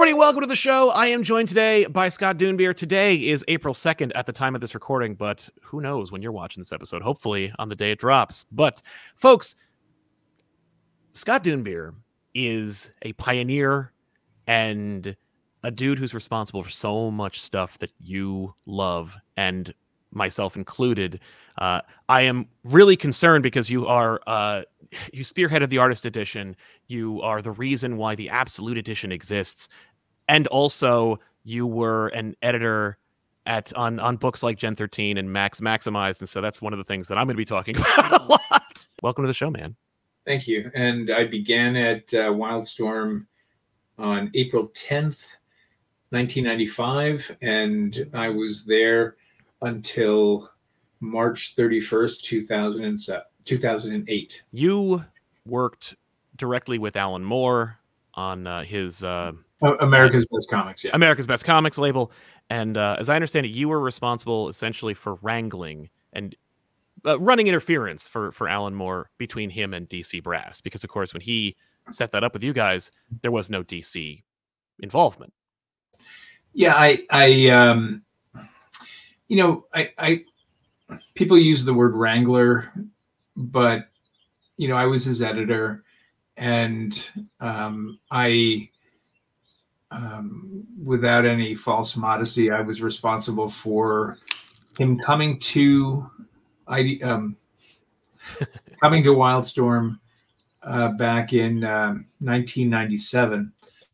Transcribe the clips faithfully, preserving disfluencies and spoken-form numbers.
everybody, welcome to the show. I am joined today by Scott Dunbier. Today is April second at the time of this recording, but who knows when you're watching this episode, hopefully on the day it drops. But folks, Scott Dunbier is a pioneer and a dude who's responsible for so much stuff that you love, and myself included. Uh, I am really concerned because you are uh, you spearheaded the Artist Edition. You are the reason why the Absolute Edition exists, and also you were an editor at on on books like Gen thirteen and Max Maximized, and so that's one of the things that I'm going to be talking about a lot. Welcome to the show, man. Thank you. And I began at uh, Wildstorm on April tenth, nineteen ninety-five, and I was there until March thirty-first, two thousand seven, two thousand eight. You worked directly with Alan Moore on uh, his uh, America's Best Comics, yeah. America's Best Comics label. And uh, as I understand it, you were responsible essentially for wrangling and uh, running interference for, for Alan Moore between him and D C Brass. Because, of course, when he set that up with you guys, there was no D C involvement. Yeah, I, I um, you know, I, I, people use the word wrangler, but, you know, I was his editor, and um, I, um, without any false modesty, I was responsible for him coming to, I, um, coming to Wildstorm uh, back in um, nineteen ninety-seven.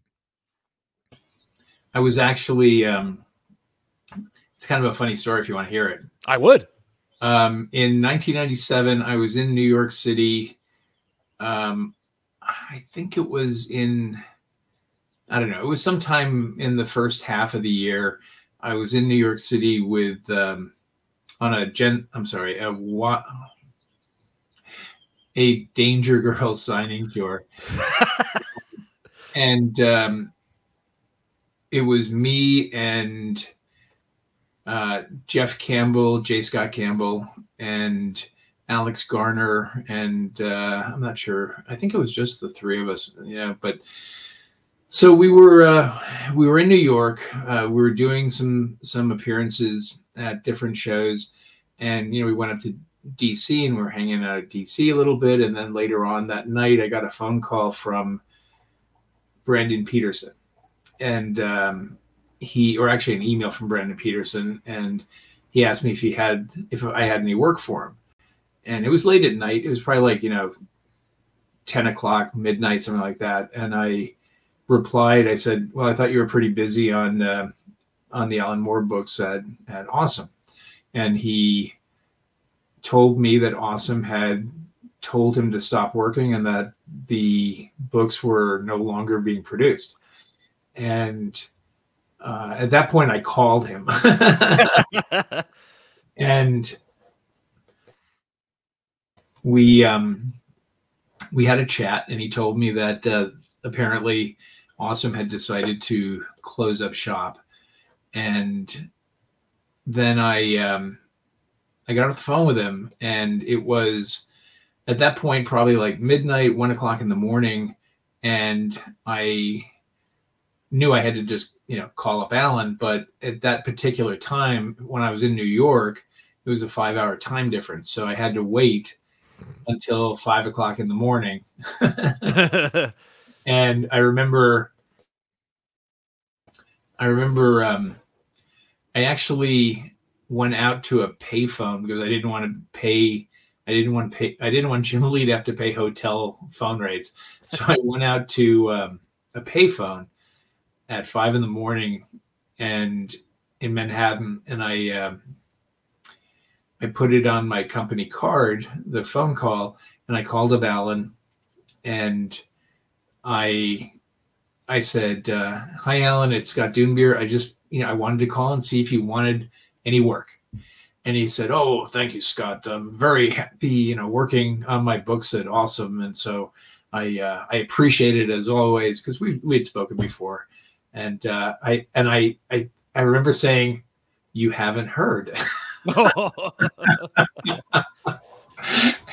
I was actually, um, it's kind of a funny story if you want to hear it. I would. Um, in nineteen ninety-seven, I was in New York City. Um, I think it was in, I don't know, it was sometime in the first half of the year. I was in New York City with, um, on a gen, I'm sorry, a what, a Danger Girl signing tour. And um, it was me and uh, Jeff Campbell, J. Scott Campbell, and Alex Garner, and uh, I'm not sure. I think it was just the three of us. Yeah, but so we were uh, we were in New York. Uh, we were doing some some appearances at different shows, and you know we went up to D C and we were hanging out at D C a little bit, and then later on that night I got a phone call from Brandon Peterson, and um, he, or actually an email from Brandon Peterson, and he asked me if he had if I had any work for him. And it was late at night. It was probably like, you know, ten o'clock, midnight, something like that. And I replied, I said, well, I thought you were pretty busy on uh, on the Alan Moore books at, at Awesome. And he told me that Awesome had told him to stop working and that the books were no longer being produced. And uh, at that point, I called him. And we um, we had a chat, and he told me that uh, apparently Awesome had decided to close up shop. And then I um, I got off the phone with him, and it was at that point probably like midnight, one o'clock in the morning, and I knew I had to just you know call up Alan. But at that particular time, when I was in New York, it was a five-hour time difference, so I had to wait until five o'clock in the morning. And I remember, I remember, um, I actually went out to a payphone because I didn't want to pay. I didn't want to pay. I didn't want Jim Lee to have to pay hotel phone rates. So I went out to um, a payphone at five in the morning, and in Manhattan, and I. Um, I put it on my company card, the phone call, and I called up Alan, and I I said, uh, hi, Alan, it's Scott Dunbier. I just, you know, I wanted to call and see if you wanted any work. And he said, oh, thank you, Scott. I'm very happy, you know, working on my books at Awesome. And so I uh, I appreciate it as always, because we we had spoken before. And uh, I and I, I I remember saying, you haven't heard.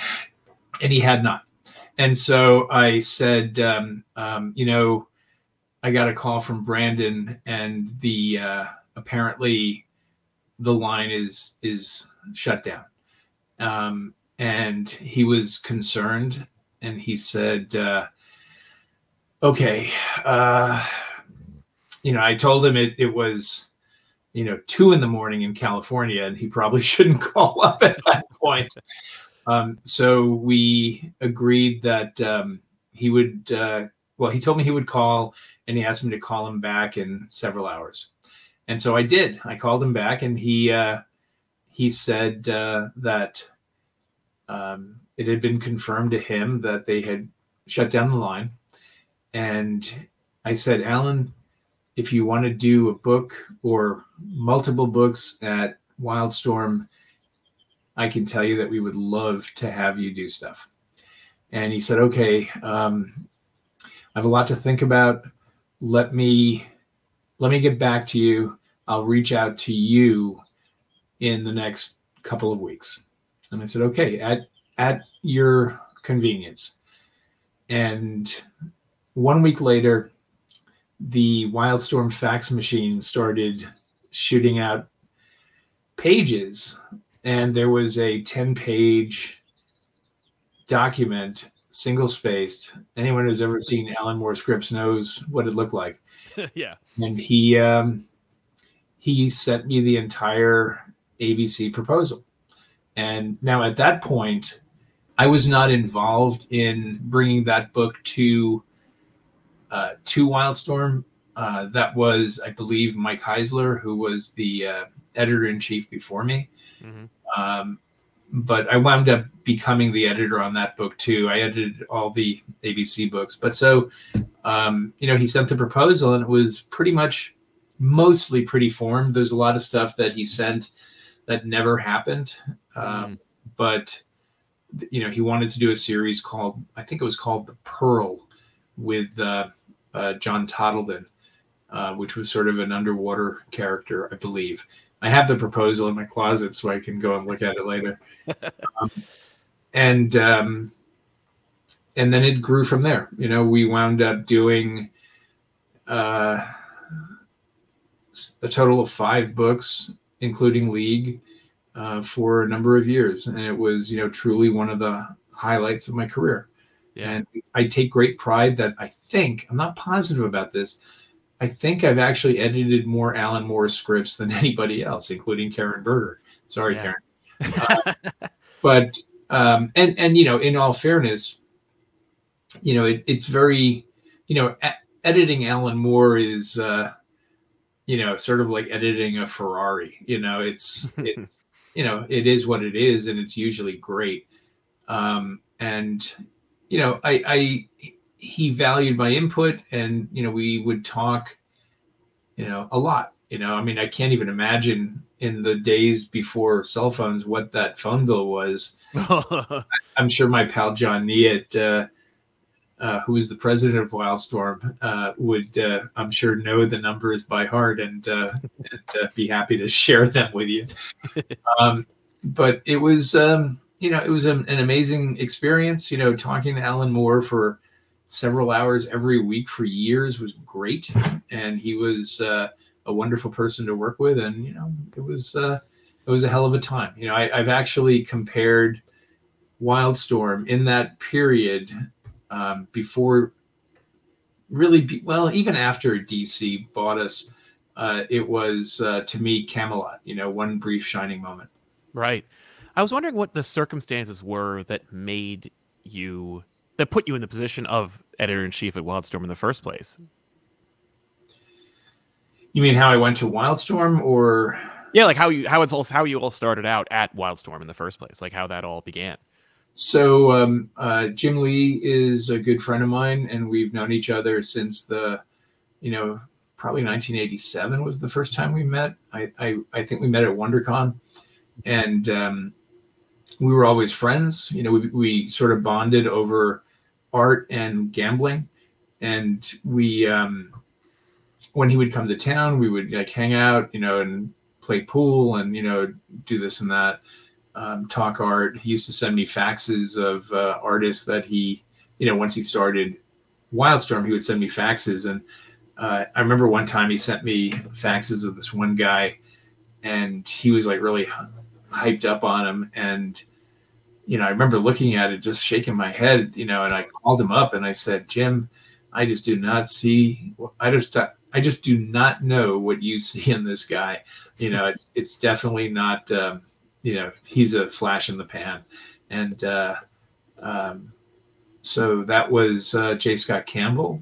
And he had not. And so I said, um, um, you know, I got a call from Brandon, and the uh, apparently the line is is shut down. Um, and he was concerned, and he said, uh, "Okay, uh, you know," I told him it it was, you know, two in the morning in California, and he probably shouldn't call up at that point. Um, so we agreed that um, he would. Uh, well, he told me he would call, and he asked me to call him back in several hours. And so I did. I called him back, and he uh, he said uh, that um, it had been confirmed to him that they had shut down the line. And I said, Alan, if you want to do a book or multiple books at Wildstorm, I can tell you that we would love to have you do stuff. And he said, okay, um, I have a lot to think about. Let me let me get back to you. I'll reach out to you in the next couple of weeks. And I said, okay, at at your convenience. And one week later, the Wildstorm fax machine started shooting out pages, and there was a ten-page document, single-spaced. Anyone who's ever seen Alan Moore scripts knows what it looked like. Yeah. And he um, he sent me the entire A B C proposal. And now at that point, I was not involved in bringing that book to uh, to Wildstorm. Uh, that was, I believe, Mike Heisler, who was the uh, editor-in-chief before me. Mm-hmm. Um, but I wound up becoming the editor on that book too. I edited all the A B C books. But so, um, you know, he sent the proposal, and it was pretty much mostly pretty formed. There's a lot of stuff that he sent that never happened. Um, mm. But, you know, he wanted to do a series called, I think it was called The Pearl, with uh, uh, John Toddleben, uh, which was sort of an underwater character, I believe. I have the proposal in my closet so I can go and look at it later. um, and um, and then it grew from there. You know, we wound up doing uh, a total of five books, including League, uh, for a number of years. And it was, you know, truly one of the highlights of my career. Yeah. And I take great pride that I think, I'm not positive about this, I think I've actually edited more Alan Moore scripts than anybody else, including Karen Berger. Sorry, yeah. Karen. Uh, but, um, and, and, you know, in all fairness, you know, it, it's very, you know, a- editing Alan Moore is, uh, you know, sort of like editing a Ferrari. You know, it's, it's, you know, it is what it is, and it's usually great. Um, and, you know, I, I, he valued my input, and, you know, we would talk, you know, a lot, you know, I mean, I can't even imagine in the days before cell phones, what that phone bill was. I'm sure my pal, John Neat, uh, uh, who is the president of Wildstorm, uh, would, uh, I'm sure, know the numbers by heart, and, uh, and uh, be happy to share them with you. Um, but it was, um, you know, it was an, an amazing experience. You know, talking to Alan Moore for several hours every week for years was great. And he was uh, a wonderful person to work with. And, you know, it was, uh, it was a hell of a time. You know, I, I've actually compared Wildstorm in that period um, before really, be, well, even after D C bought us, uh, it was, uh, to me, Camelot, you know, one brief shining moment. Right. I was wondering what the circumstances were that made you, that put you in the position of editor-in-chief at Wildstorm in the first place. You mean how I went to Wildstorm, or? Yeah, like how you, how it's all, how you all started out at Wildstorm in the first place, like how that all began. So um, uh, Jim Lee is a good friend of mine, and we've known each other since the, you know, probably nineteen eighty-seven was the first time we met. I I, I think we met at WonderCon, and um, we were always friends. You know, we we sort of bonded over art and gambling, and we um, when he would come to town, we would like hang out, you know, and play pool, and you know, do this and that. Um, talk art. He used to send me faxes of uh, artists that he, you know, once he started Wildstorm, he would send me faxes. And uh, I remember one time he sent me faxes of this one guy, and he was like really hyped up on him. And, you know, I remember looking at it, just shaking my head, you know, and I called him up and I said, Jim, I just do not see, I just, I just do not know what you see in this guy. You know, it's, it's definitely not, um, you know, he's a flash in the pan. And, uh, um, so that was uh, J. Scott Campbell.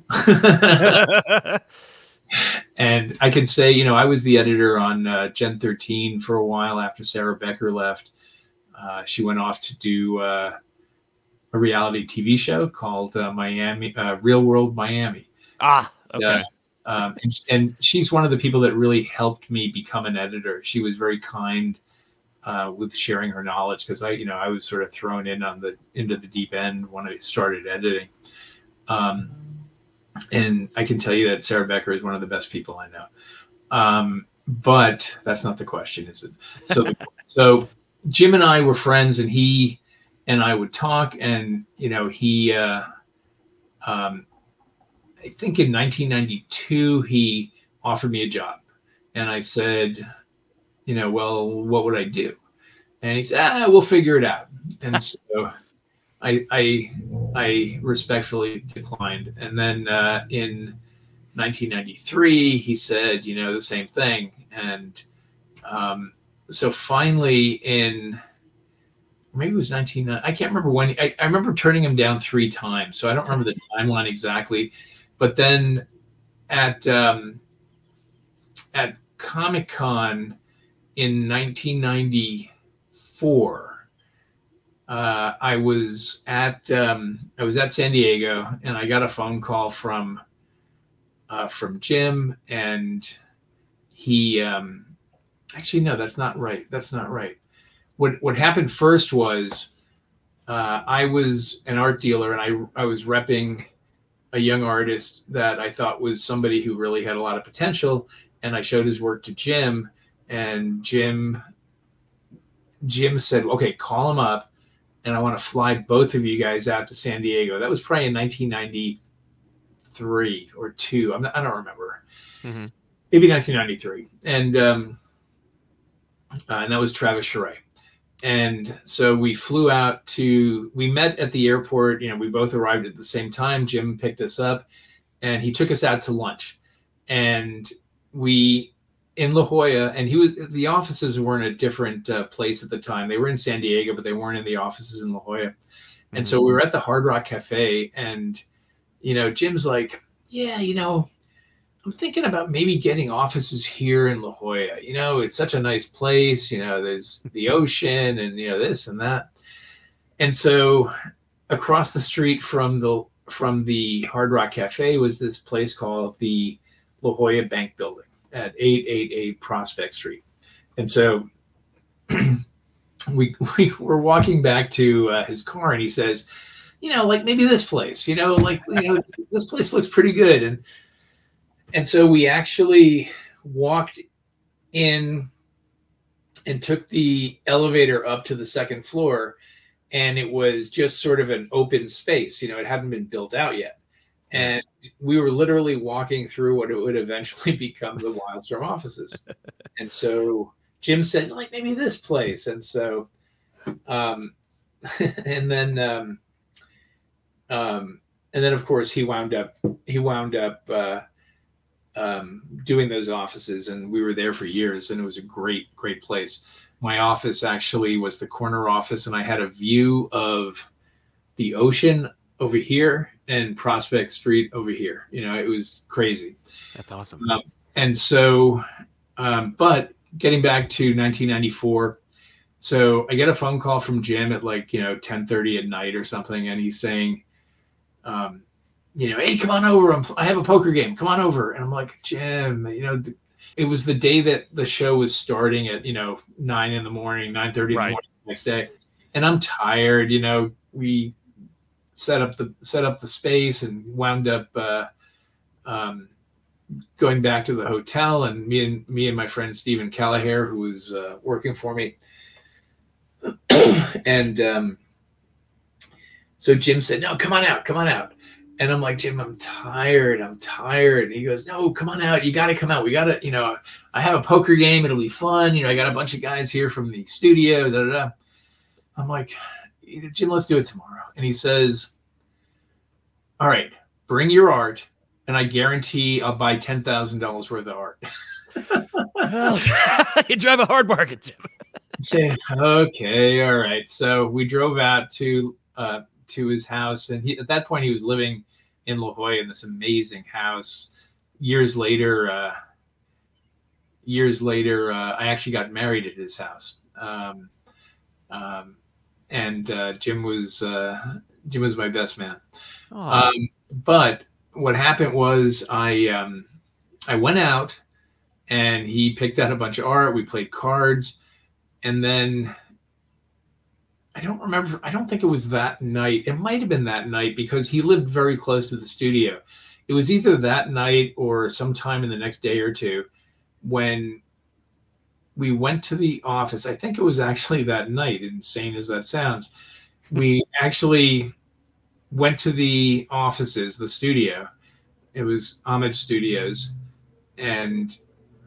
And I could say, you know, I was the editor on uh, Gen thirteen for a while after Sarah Becker left. Uh, she went off to do uh, a reality T V show called uh, Miami, uh, Real World Miami. Ah, okay. Uh, um, and, and she's one of the people that really helped me become an editor. She was very kind uh, with sharing her knowledge, because I, you know, I was sort of thrown in on the into the deep end when I started editing. Um, and I can tell you that Sarah Becker is one of the best people I know. Um, but that's not the question, is it? So, so Jim and I were friends, and he and I would talk, and, you know, he, uh, um, I think in nineteen ninety-two, he offered me a job, and I said, you know, well, what would I do? And he said, ah, we'll figure it out. And so I, I, I respectfully declined. And then uh, in nineteen ninety-three, he said, you know, the same thing. And um, so finally in, maybe it was nineteen, I can't remember when, I, I remember turning him down three times. So I don't remember the timeline exactly. But then at, um, at Comic-Con in nineteen ninety-four, Uh, I was at um, I was at San Diego, and I got a phone call from uh, from Jim, and he um, actually no, that's not right. That's not right. What what happened first was uh, I was an art dealer, and I I was repping a young artist that I thought was somebody who really had a lot of potential, and I showed his work to Jim, and Jim Jim said, "Okay, call him up. And I want to fly both of you guys out to San Diego." That was probably in nineteen ninety-three or two. I'm not, I don't remember. Mm-hmm. Maybe nineteen ninety-three. And um, uh, and that was Travis Charest. And so we flew out to, we met at the airport. You know, we both arrived at the same time. Jim picked us up, and he took us out to lunch. And we, in La Jolla, and he was, the offices were in a different uh, place at the time. They were in San Diego, but they weren't in the offices in La Jolla. And mm-hmm. so we were at the Hard Rock Cafe, and, you know, Jim's like, yeah, you know, I'm thinking about maybe getting offices here in La Jolla. You know, it's such a nice place. You know, there's the ocean and, you know, this and that. And so across the street from the, from the Hard Rock Cafe was this place called the La Jolla Bank Building at eight eighty-eight Prospect Street. And so we, we were walking back to uh, his car, and he says, you know, like maybe this place, you know, like, you know, this, this place looks pretty good. And, and so we actually walked in and took the elevator up to the second floor, and it was just sort of an open space. You know, it hadn't been built out yet. And we were literally walking through what it would eventually become the Wildstorm offices. And so Jim said, like, maybe this place. And so, um, and then, um, um, and then of course he wound up, he wound up, uh, um, doing those offices, and we were there for years, and it was a great, great place. My office actually was the corner office, and I had a view of the ocean over here and Prospect Street over here. You know, it was crazy. That's awesome. Um, and so, um, but getting back to nineteen ninety-four, so I get a phone call from Jim at like, you know, ten thirty at night or something. And he's saying, um, you know, hey, come on over. I'm, I have a poker game. Come on over. And I'm like, Jim, you know, the, it was the day that the show was starting at, you know, nine in the morning, nine thirty in the morning the next day. And I'm tired, you know, we set up the, set up the space and wound up, uh, um, going back to the hotel, and me and me and my friend Stephen Callaher, who was uh, working for me. and, um, so Jim said, no, come on out, come on out. And I'm like, Jim, I'm tired. I'm tired. And he goes, no, come on out. You got to come out. We got to, you know, I have a poker game. It'll be fun. You know, I got a bunch of guys here from the studio. Da, da, da. I'm like, Jim, let's do it tomorrow. And he says, all right, bring your art. And I guarantee I'll buy ten thousand dollars worth of art. Well, you drive a hard bargain, Jim. Say, okay, all right. So we drove out to uh, to his house, and he, at that point he was living in La Jolla in this amazing house. Years later, uh, years later, uh, I actually got married at his house, um, um, and uh, Jim was uh, Jim was my best man. Um, but what happened was I um, I went out, and he picked out a bunch of art. We played cards. And then I don't remember. I don't think it was that night. It might have been that night because he lived very close to the studio. It was either that night or sometime in the next day or two when we went to the office. I think it was actually that night, insane as that sounds. We actually went to the offices, the studio. It was Homage Studios. And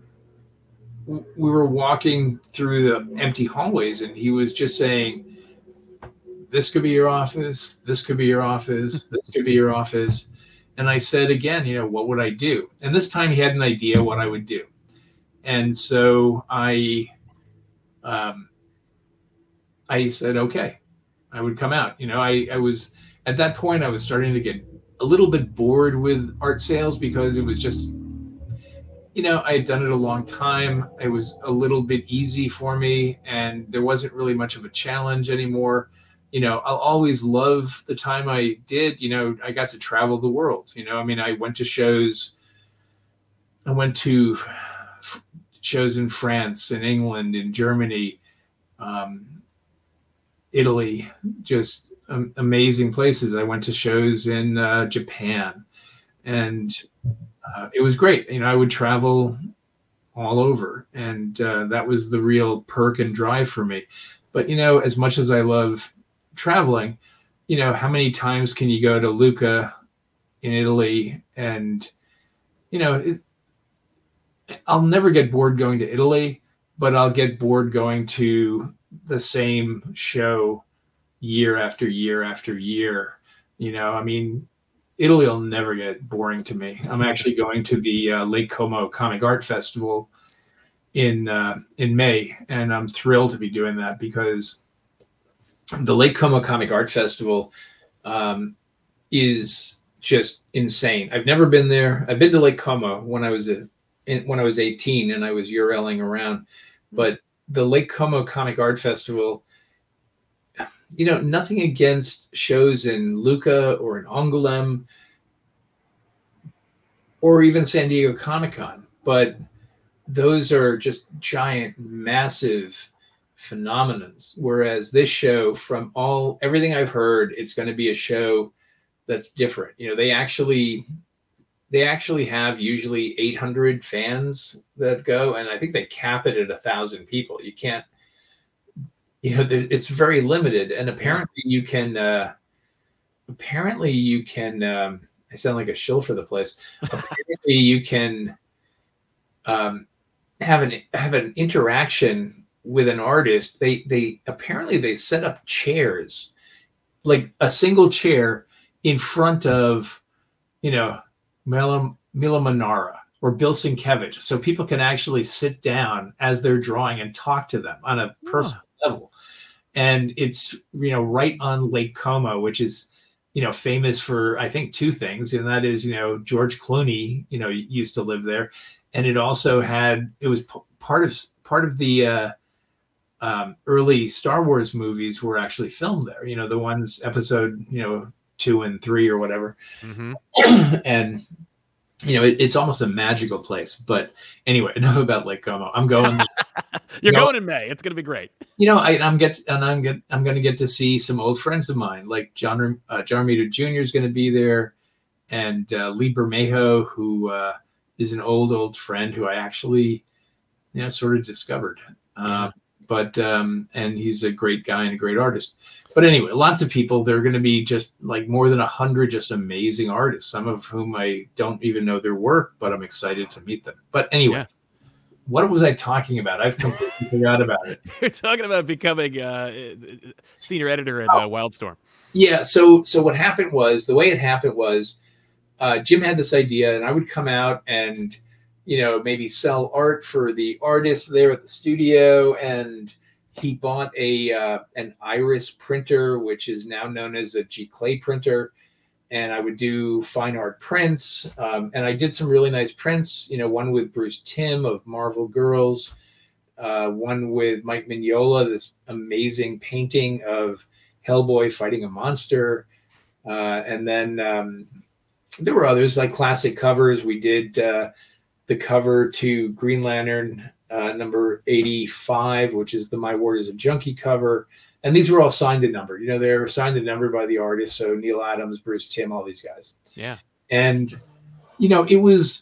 we were walking through the empty hallways, and he was just saying, this could be your office. This could be your office. This could be your office. And I said again, you know, what would I do? And this time he had an idea what I would do. And so I, um, I said, okay, I would come out. You know, I, I was, at that point, I was starting to get a little bit bored with art sales because it was just, you know, I had done it a long time. It was a little bit easy for me, and there wasn't really much of a challenge anymore. You know, I'll always love the time I did. You know, I got to travel the world. You know, I mean, I went to shows. I went to f- shows in France, in England, in Germany, um, Italy, just um, amazing places. I went to shows in uh, Japan, and Uh, it was great. You know, I would travel all over, and uh, that was the real perk and drive for me. But, you know, as much as I love traveling, you know, how many times can you go to Lucca in Italy? And, you know, it, I'll never get bored going to Italy, but I'll get bored going to the same show year after year after year. You know, I mean, Italy will never get boring to me. I'm actually going to the uh, Lake Como Comic Art Festival in uh, in May, and I'm thrilled to be doing that because the Lake Como Comic Art Festival um, is just insane. I've never been there. I've been to Lake Como when I was a, in, when I was eighteen and I was URLing around, but the Lake Como Comic Art Festival, you know, nothing against shows in Lucca or in Angoulême or even San Diego Comic-Con, but those are just giant, massive phenomenons. Whereas this show, from all everything I've heard, it's going to be a show that's different. You know, they actually they actually have usually eight hundred fans that go, and I think they cap it at a thousand people. You can't. You know, it's very limited, and apparently you can. Uh, apparently you can. Um, I sound like a shill for the place. Apparently you can um, have an have an interaction with an artist. They they apparently they set up chairs, like a single chair in front of, you know, Mila, Mila Manara or Bill Sienkiewicz, so people can actually sit down as they're drawing and talk to them on a personal yeah. level. And it's, you know, right on Lake Como, which is, you know, famous for, I think, two things. And that is, you know, George Clooney, you know, used to live there. And it also had, it was p- part of, part of the uh, um, early Star Wars movies were actually filmed there. You know, the ones episode, you know, two and three or whatever. Mm-hmm. And, you know, it, it's almost a magical place. But anyway, enough about Lake Como. I'm going. You're going in May. It's going to be great. You know, I, I'm get and I'm get I'm going to get to see some old friends of mine, like John uh, John Romita Junior is going to be there, and uh, Lee Bermejo, who uh, is an old old friend who I actually, you know, sort of discovered. Uh, but um, and he's a great guy and a great artist. But anyway, lots of people. There are going to be just like more than a hundred just amazing artists, some of whom I don't even know their work, but I'm excited to meet them. But anyway. Yeah. What was I talking about? I've completely forgot about it. You're talking about becoming uh, senior editor at oh. uh, Wildstorm. Yeah. So, so what happened was the way it happened was uh, Jim had this idea, and I would come out and, you know, maybe sell art for the artists there at the studio. And he bought a uh, an Iris printer, which is now known as a Giclée printer. And I would do fine art prints. Um, and I did some really nice prints, you know, one with Bruce Timm of Marvel Girls, uh, one with Mike Mignola, this amazing painting of Hellboy fighting a monster. Uh, and then um, there were others like classic covers. We did uh, the cover to Green Lantern uh, number eighty-five, which is the My Ward is a Junkie cover. And these were all signed and numbered. You know, they were signed and numbered by the artists. So Neil Adams, Bruce Timm, all these guys. Yeah. And, you know, it was,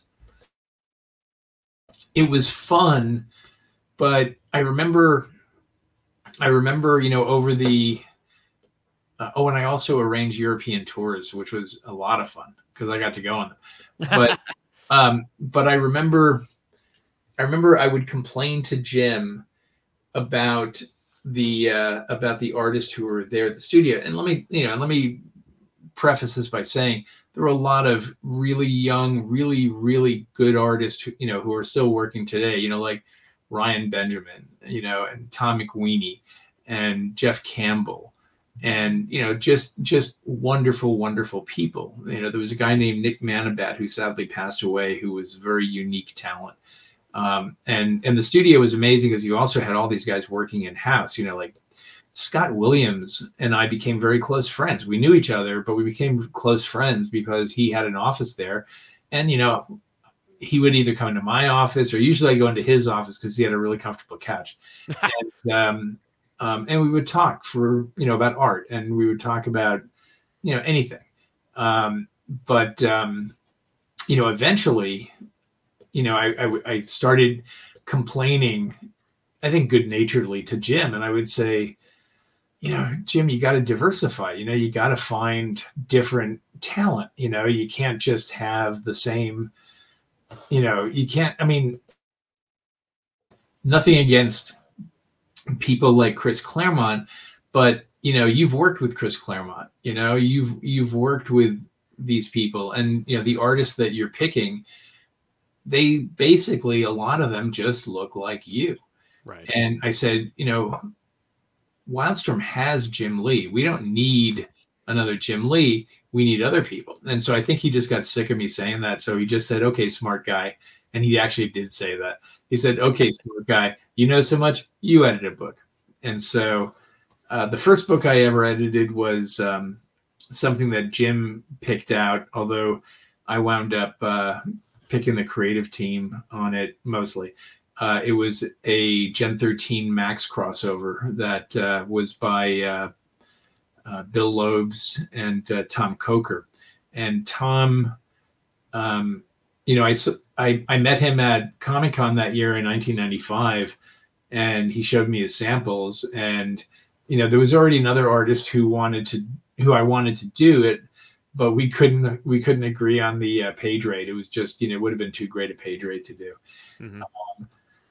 it was fun. But I remember, I remember, you know, over the, uh, oh, and I also arranged European tours, which was a lot of fun because I got to go on them. But, um, but I remember, I remember I would complain to Jim about the uh, about the artists who were there at the studio. And let me, you know, let me preface this by saying there were a lot of really young, really, really good artists who, you know, who are still working today, you know, like Ryan Benjamin, you know, and Tom McWeeny and Jeff Campbell and, you know, just, just wonderful, wonderful people. You know, there was a guy named Nick Manabat who sadly passed away, who was a very unique talent. Um, and, and the studio was amazing because you also had all these guys working in house, you know, like Scott Williams and I became very close friends. We knew each other, but we became close friends because he had an office there. And, you know, he would either come into my office or usually I go into his office because he had a really comfortable couch. and, um, um, and we would talk for, you know, about art, and we would talk about, you know, anything. Um, but, um, you know, eventually, you know, I, I, I started complaining, I think good naturedly, to Jim. And I would say, you know, Jim, you got to diversify, you know, you got to find different talent. You know, you can't just have the same, you know, you can't, I mean, nothing against people like Chris Claremont, but, you know, you've worked with Chris Claremont, you know, you've, you've worked with these people, and, you know, the artists that you're picking, they basically, a lot of them just look like you. Right. And I said, you know, Wildstorm has Jim Lee. We don't need another Jim Lee. We need other people. And so I think he just got sick of me saying that. So he just said, okay, smart guy. And he actually did say that. He said, okay, smart guy, you know so much, you edit a book. And so uh, the first book I ever edited was um, something that Jim picked out, although I wound up uh, picking the creative team on it mostly. Uh, it was a Gen thirteen Max crossover that uh, was by uh, uh, Bill Loebs and uh, Tom Coker. And Tom, um, you know, I, I, I met him at Comic-Con that year in nineteen ninety-five, and he showed me his samples. And, you know, there was already another artist who wanted to, who I wanted to do it, but we couldn't, we couldn't agree on the uh, page rate. It was just, you know, it would have been too great a page rate to do. Mm-hmm. Um,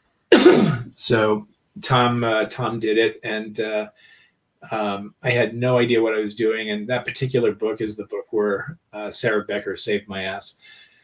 so Tom, uh, Tom did it. And uh, um, I had no idea what I was doing. And that particular book is the book where uh, Sarah Becker saved my ass.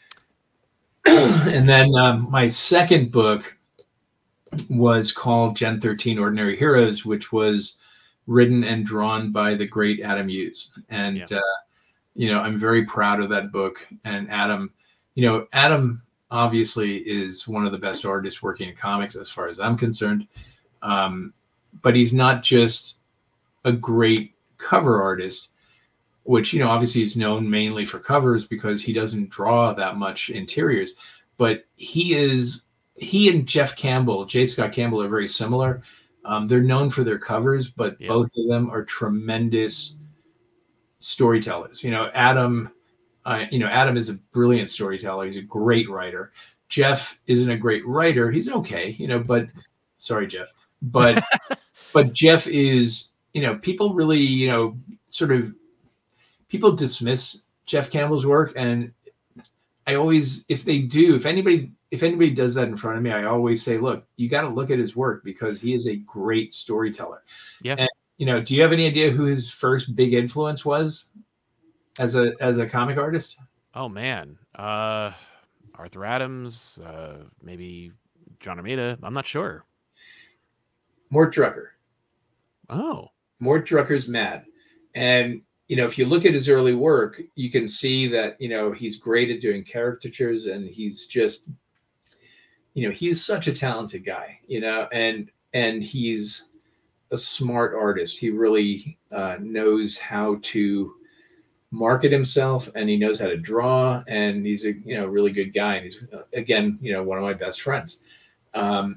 And then um, my second book was called Gen thirteen Ordinary Heroes, which was written and drawn by the great Adam Hughes. And, yeah. uh, you know, I'm very proud of that book. And Adam, you know, Adam obviously is one of the best artists working in comics as far as I'm concerned. Um, but he's not just a great cover artist, which, you know, obviously is known mainly for covers because he doesn't draw that much interiors, but he is, he and Jeff Campbell, J. Scott Campbell, are very similar. Um, they're known for their covers, but yeah. both of them are tremendous storytellers. You know, Adam, uh, you know, Adam is a brilliant storyteller. He's a great writer. Jeff isn't a great writer. He's okay, you know, but sorry, Jeff, but but Jeff is, you know, people really, you know, sort of people dismiss Jeff Campbell's work, and I always, if they do, if anybody, if anybody does that in front of me, I always say, look, you got to look at his work because he is a great storyteller. Yeah. And, you know, do you have any idea who his first big influence was as a as a comic artist? Oh man, uh, Arthur Adams, uh, maybe John Romita. I'm not sure. Mort Drucker. Oh, Mort Drucker's Mad, and you know, if you look at his early work, you can see that, you know, he's great at doing caricatures, and he's just, you know, he's such a talented guy, you know, and and he's a smart artist. He really uh, knows how to market himself, and he knows how to draw, and he's a, you know, really good guy. And he's, again, you know, one of my best friends. Um,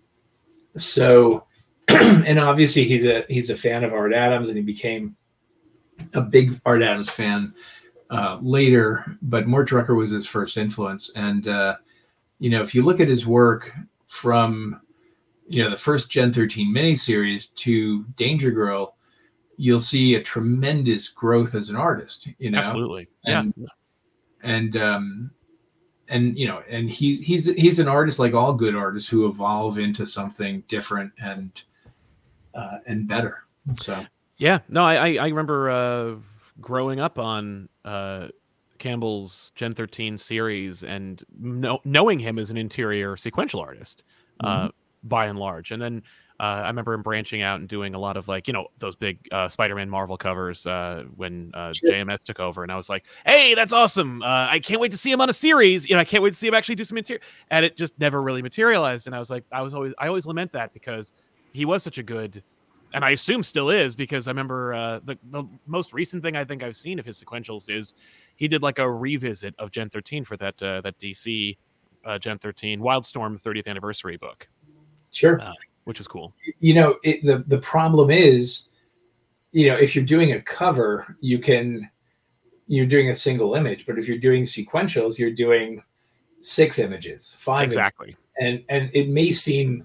so, and obviously he's a, he's a fan of Art Adams, and he became a big Art Adams fan uh, later, but Mort Drucker was his first influence. And, uh, you know, if you look at his work from, you know, the first Gen thirteen miniseries to Danger Girl, you'll see a tremendous growth as an artist, you know? absolutely. And, yeah. And, um, and, you know, and he's, he's, he's an artist like all good artists who evolve into something different and, uh, and better. So, Yeah. No, I, I, I remember uh, growing up on uh, Campbell's Gen thirteen series and know, knowing him as an interior sequential artist, uh, Mhm. by and large. And then uh, I remember him branching out and doing a lot of, like, you know, those big uh, Spider-Man Marvel covers uh, when uh, Sure. J M S took over. And I was like, hey, that's awesome. Uh, I can't wait to see him on a series. You know, I can't wait to see him actually do some interior. And it just never really materialized. And I was like, I was always, I always lament that because he was such a good, and I assume still is, because I remember uh, the, the most recent thing I think I've seen of his sequentials is he did like a revisit of Gen thirteen for that uh, that D C uh, Gen thirteen Wildstorm thirtieth anniversary book. Sure. Uh, which was cool. You know, it, the, the problem is, you know, if you're doing a cover, you can, you're doing a single image, but if you're doing sequentials, you're doing six images, five exactly. Images. And, and it may seem,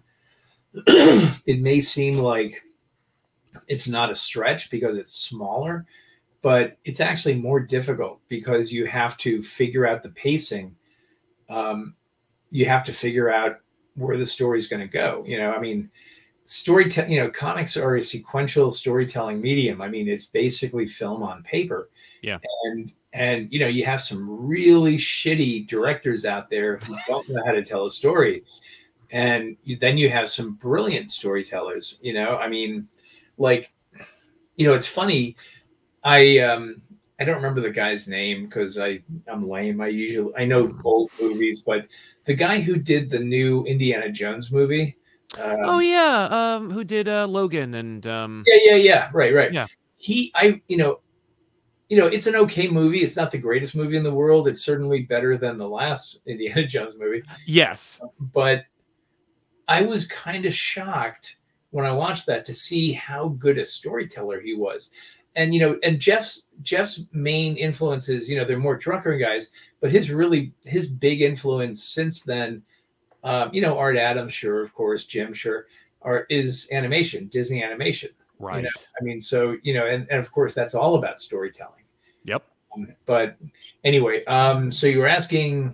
it may seem like it's not a stretch because it's smaller, but it's actually more difficult because you have to figure out the pacing. Um, you have to figure out where the story's going to go. You know, I mean, storytelling, you know, comics are a sequential storytelling medium. I mean, it's basically film on paper. Yeah. And, and, you know, you have some really shitty directors out there who don't know how to tell a story. And you, then you have some brilliant storytellers, you know, I mean, like, you know, it's funny. I, um, I don't remember the guy's name because I I'm lame. I usually I know old movies, but the guy who did the new Indiana Jones movie. Um, oh yeah, um, who did uh, Logan and um, yeah, yeah, yeah, right, right. Yeah, he I you know, you know, it's an okay movie. It's not the greatest movie in the world. It's certainly better than the last Indiana Jones movie. Yes, but I was kind of shocked when I watched that to see how good a storyteller he was. And, you know, and Jeff's Jeff's main influences, you know, they're more Drucker guys, but his really, his big influence since then, um, you know, Art Adams, sure, of course, Jim, sure, are, is animation, Disney animation. right. You know? I mean, so, you know, and, and of course, that's all about storytelling. Yep. Um, but anyway, um, so you were asking,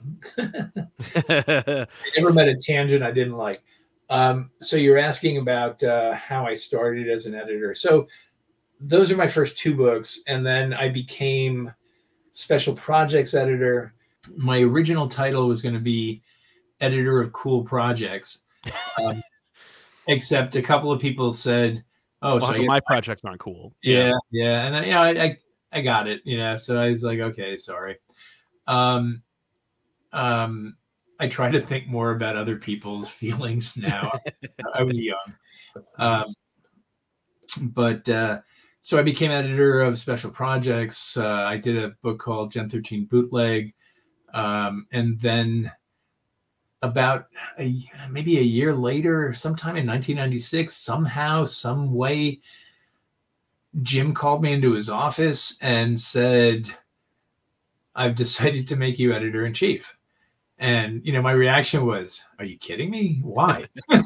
I never met a tangent I didn't like. Um, so you're asking about uh, how I started as an editor. So those are my first two books. And then I became special projects editor. My original title was going to be editor of cool projects. Um, except a couple of people said, oh, well, so my projects aren't cool. Yeah. Yeah. yeah. And I, you know, I, I, I got it, you know, so I was like, okay, sorry. Um, um, I try to think more about other people's feelings now. I was young. Um, but, uh, So I became editor of special projects. Uh, I did a book called Gen thirteen Bootleg. Um, and then about a, maybe a year later, sometime in nineteen ninety-six, somehow, some way, Jim called me into his office and said, I've decided to make you editor-in-chief. And, you know, my reaction was, are you kidding me? Why?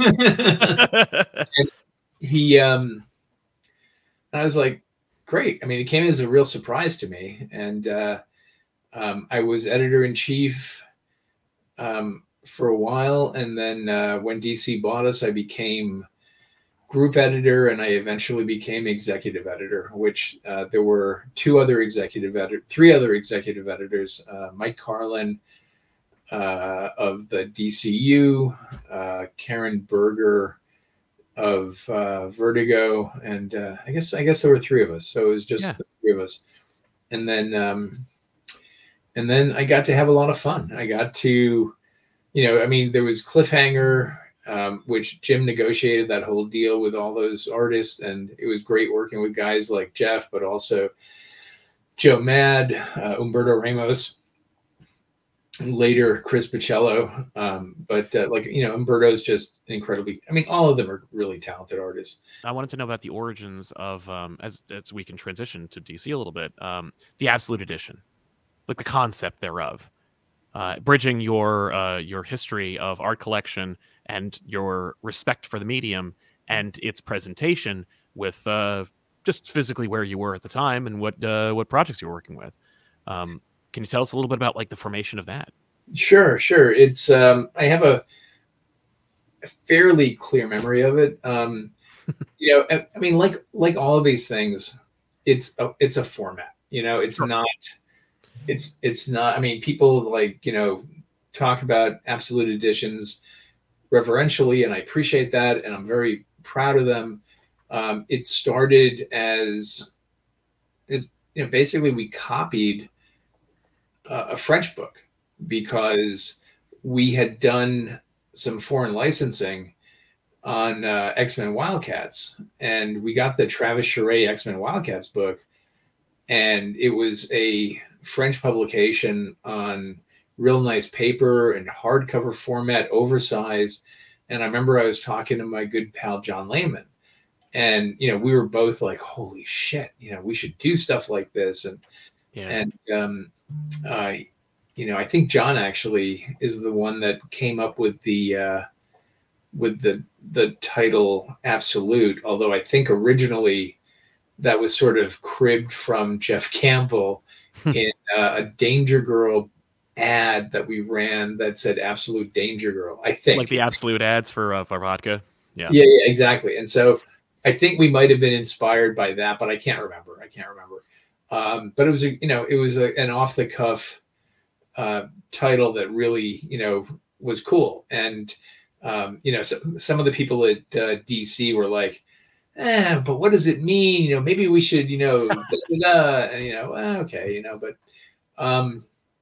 And he, um, and I was like, great. I mean, it came as a real surprise to me. And uh, um, I was editor in chief um, for a while. And then uh, when D C bought us, I became group editor, and I eventually became executive editor, which uh, there were two other executive editor, three other executive editors, uh, Mike Carlin uh, of the D C U, uh, Karen Berger of uh, Vertigo, and uh, I guess I guess there were three of us. So it was just yeah. the three of us, and then um, and then I got to have a lot of fun. I got to, you know, I mean, there was Cliffhanger, um, which Jim negotiated that whole deal with all those artists, and it was great working with guys like Jeff, but also Joe Mad, uh, Umberto Ramos. Later Chris Pacello, um, but uh, like, you know, Umberto's just incredibly, I mean, all of them are really talented artists. I wanted to know about the origins of, um, as as we can transition to D C a little bit, um, the Absolute Edition, like the concept thereof, uh, bridging your uh, your history of art collection and your respect for the medium and its presentation with uh, just physically where you were at the time and what uh, what projects you were working with. Um, Can you tell us a little bit about like the formation of that? Sure, sure. It's um, I have a, a fairly clear memory of it. Um, you know, I, I mean, like like all of these things, it's a, it's a format. You know, it's sure. not. It's it's not. I mean, people like you know talk about Absolute Editions reverentially, and I appreciate that, and I'm very proud of them. Um, it started as it, you know, basically we copied Uh, a French book because we had done some foreign licensing on uh, X-Men Wildcats, and we got the Travis Charest X-Men Wildcats book, and it was a French publication on real nice paper and hardcover format, oversized. And I remember I was talking to my good pal John Layman, and you know we were both like, "Holy shit! You know we should do stuff like this." And yeah. and um, uh, you know, I think John actually is the one that came up with the uh, with the the title Absolute. Although I think originally that was sort of cribbed from Jeff Campbell in uh, a Danger Girl ad that we ran that said Absolute Danger Girl. I think like the Absolute ads for uh, for vodka. Yeah. yeah, yeah, exactly. And so I think we might have been inspired by that, but I can't remember. I can't remember. Um, but it was, a, you know, it was a, an off the cuff uh, title that really, you know, was cool. And, um, you know, so, some of the people at uh, D C were like, eh, but what does it mean? You know, maybe we should, you know, da, da, da. And, you know, eh, okay, you know, but um,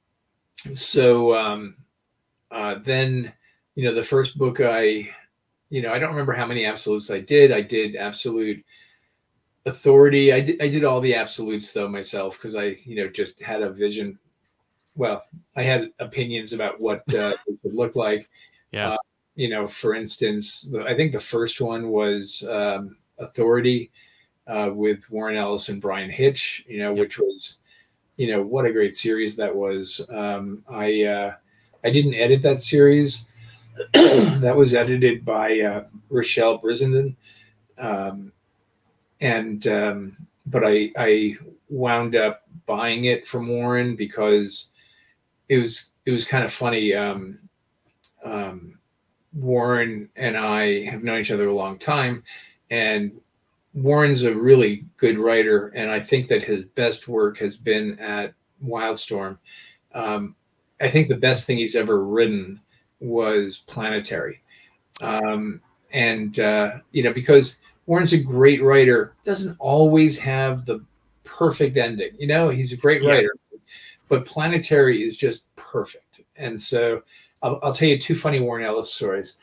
so um, uh, then, you know, the first book I, you know, I don't remember how many absolutes I did. I did Absolute Authority. I did, I did all the absolutes though myself because I, you know, just had a vision. Well, I had opinions about what uh, it would look like. Yeah. Uh, you know, for instance, the, I think the first one was um, Authority uh, with Warren Ellis and Brian Hitch. You know, yep. which was, you know, what a great series that was. Um, I uh, I didn't edit that series. That was edited by uh, Rochelle Brissenden. Um, And, um, but I, I wound up buying it from Warren because it was, it was kind of funny. Um, um, Warren and I have known each other a long time, and Warren's a really good writer. And I think that his best work has been at Wildstorm. Um, I think the best thing he's ever written was Planetary. Um, and, uh, you know, because Warren's a great writer, doesn't always have the perfect ending. You know, he's a great writer, yeah. but Planetary is just perfect. And so I'll, I'll tell you two funny Warren Ellis stories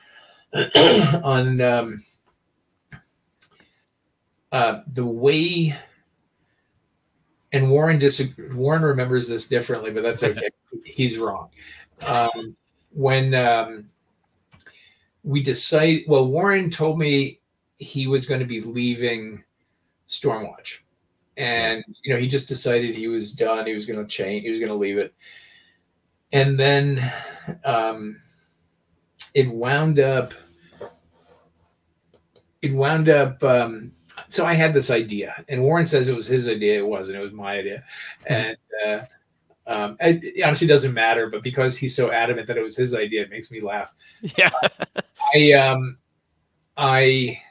on um, uh, the way. And Warren dis- Warren remembers this differently, but that's okay. He's wrong. Um, when um, we decide, well, Warren told me he was going to be leaving Stormwatch, and you know he just decided he was done. He was going to change. He was going to leave it. and then um, it wound up. It wound up. Um, so I had this idea, and Warren says it was his idea. It wasn't. It was my idea, and uh, um, it, it honestly doesn't matter. But because he's so adamant that it was his idea, it makes me laugh. Yeah. I um, I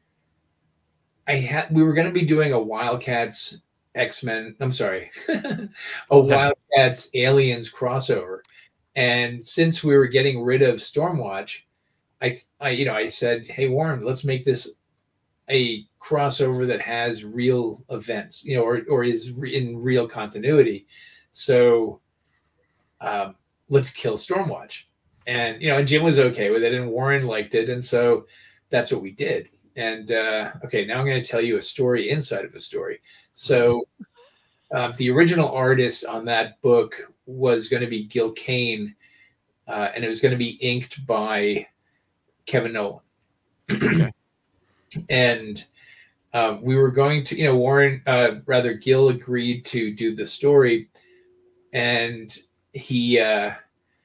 I had. We were going to be doing a Wildcats X-Men. I'm sorry, a Wildcats Aliens crossover, and since we were getting rid of Stormwatch. I, I, you know, I said, hey, Warren, let's make this a crossover that has real events, you know, or, or is re- in real continuity. So um, let's kill Stormwatch. And, you know, and Jim was okay with it and Warren liked it. And so that's what we did. And, uh, okay, now I'm going to tell you a story inside of a story. So uh, the original artist on that book was going to be Gil Kane, uh, and it was going to be inked by Kevin Nolan. Okay. And um, we were going to, you know, Warren, uh, rather Gil agreed to do the story, and he, uh,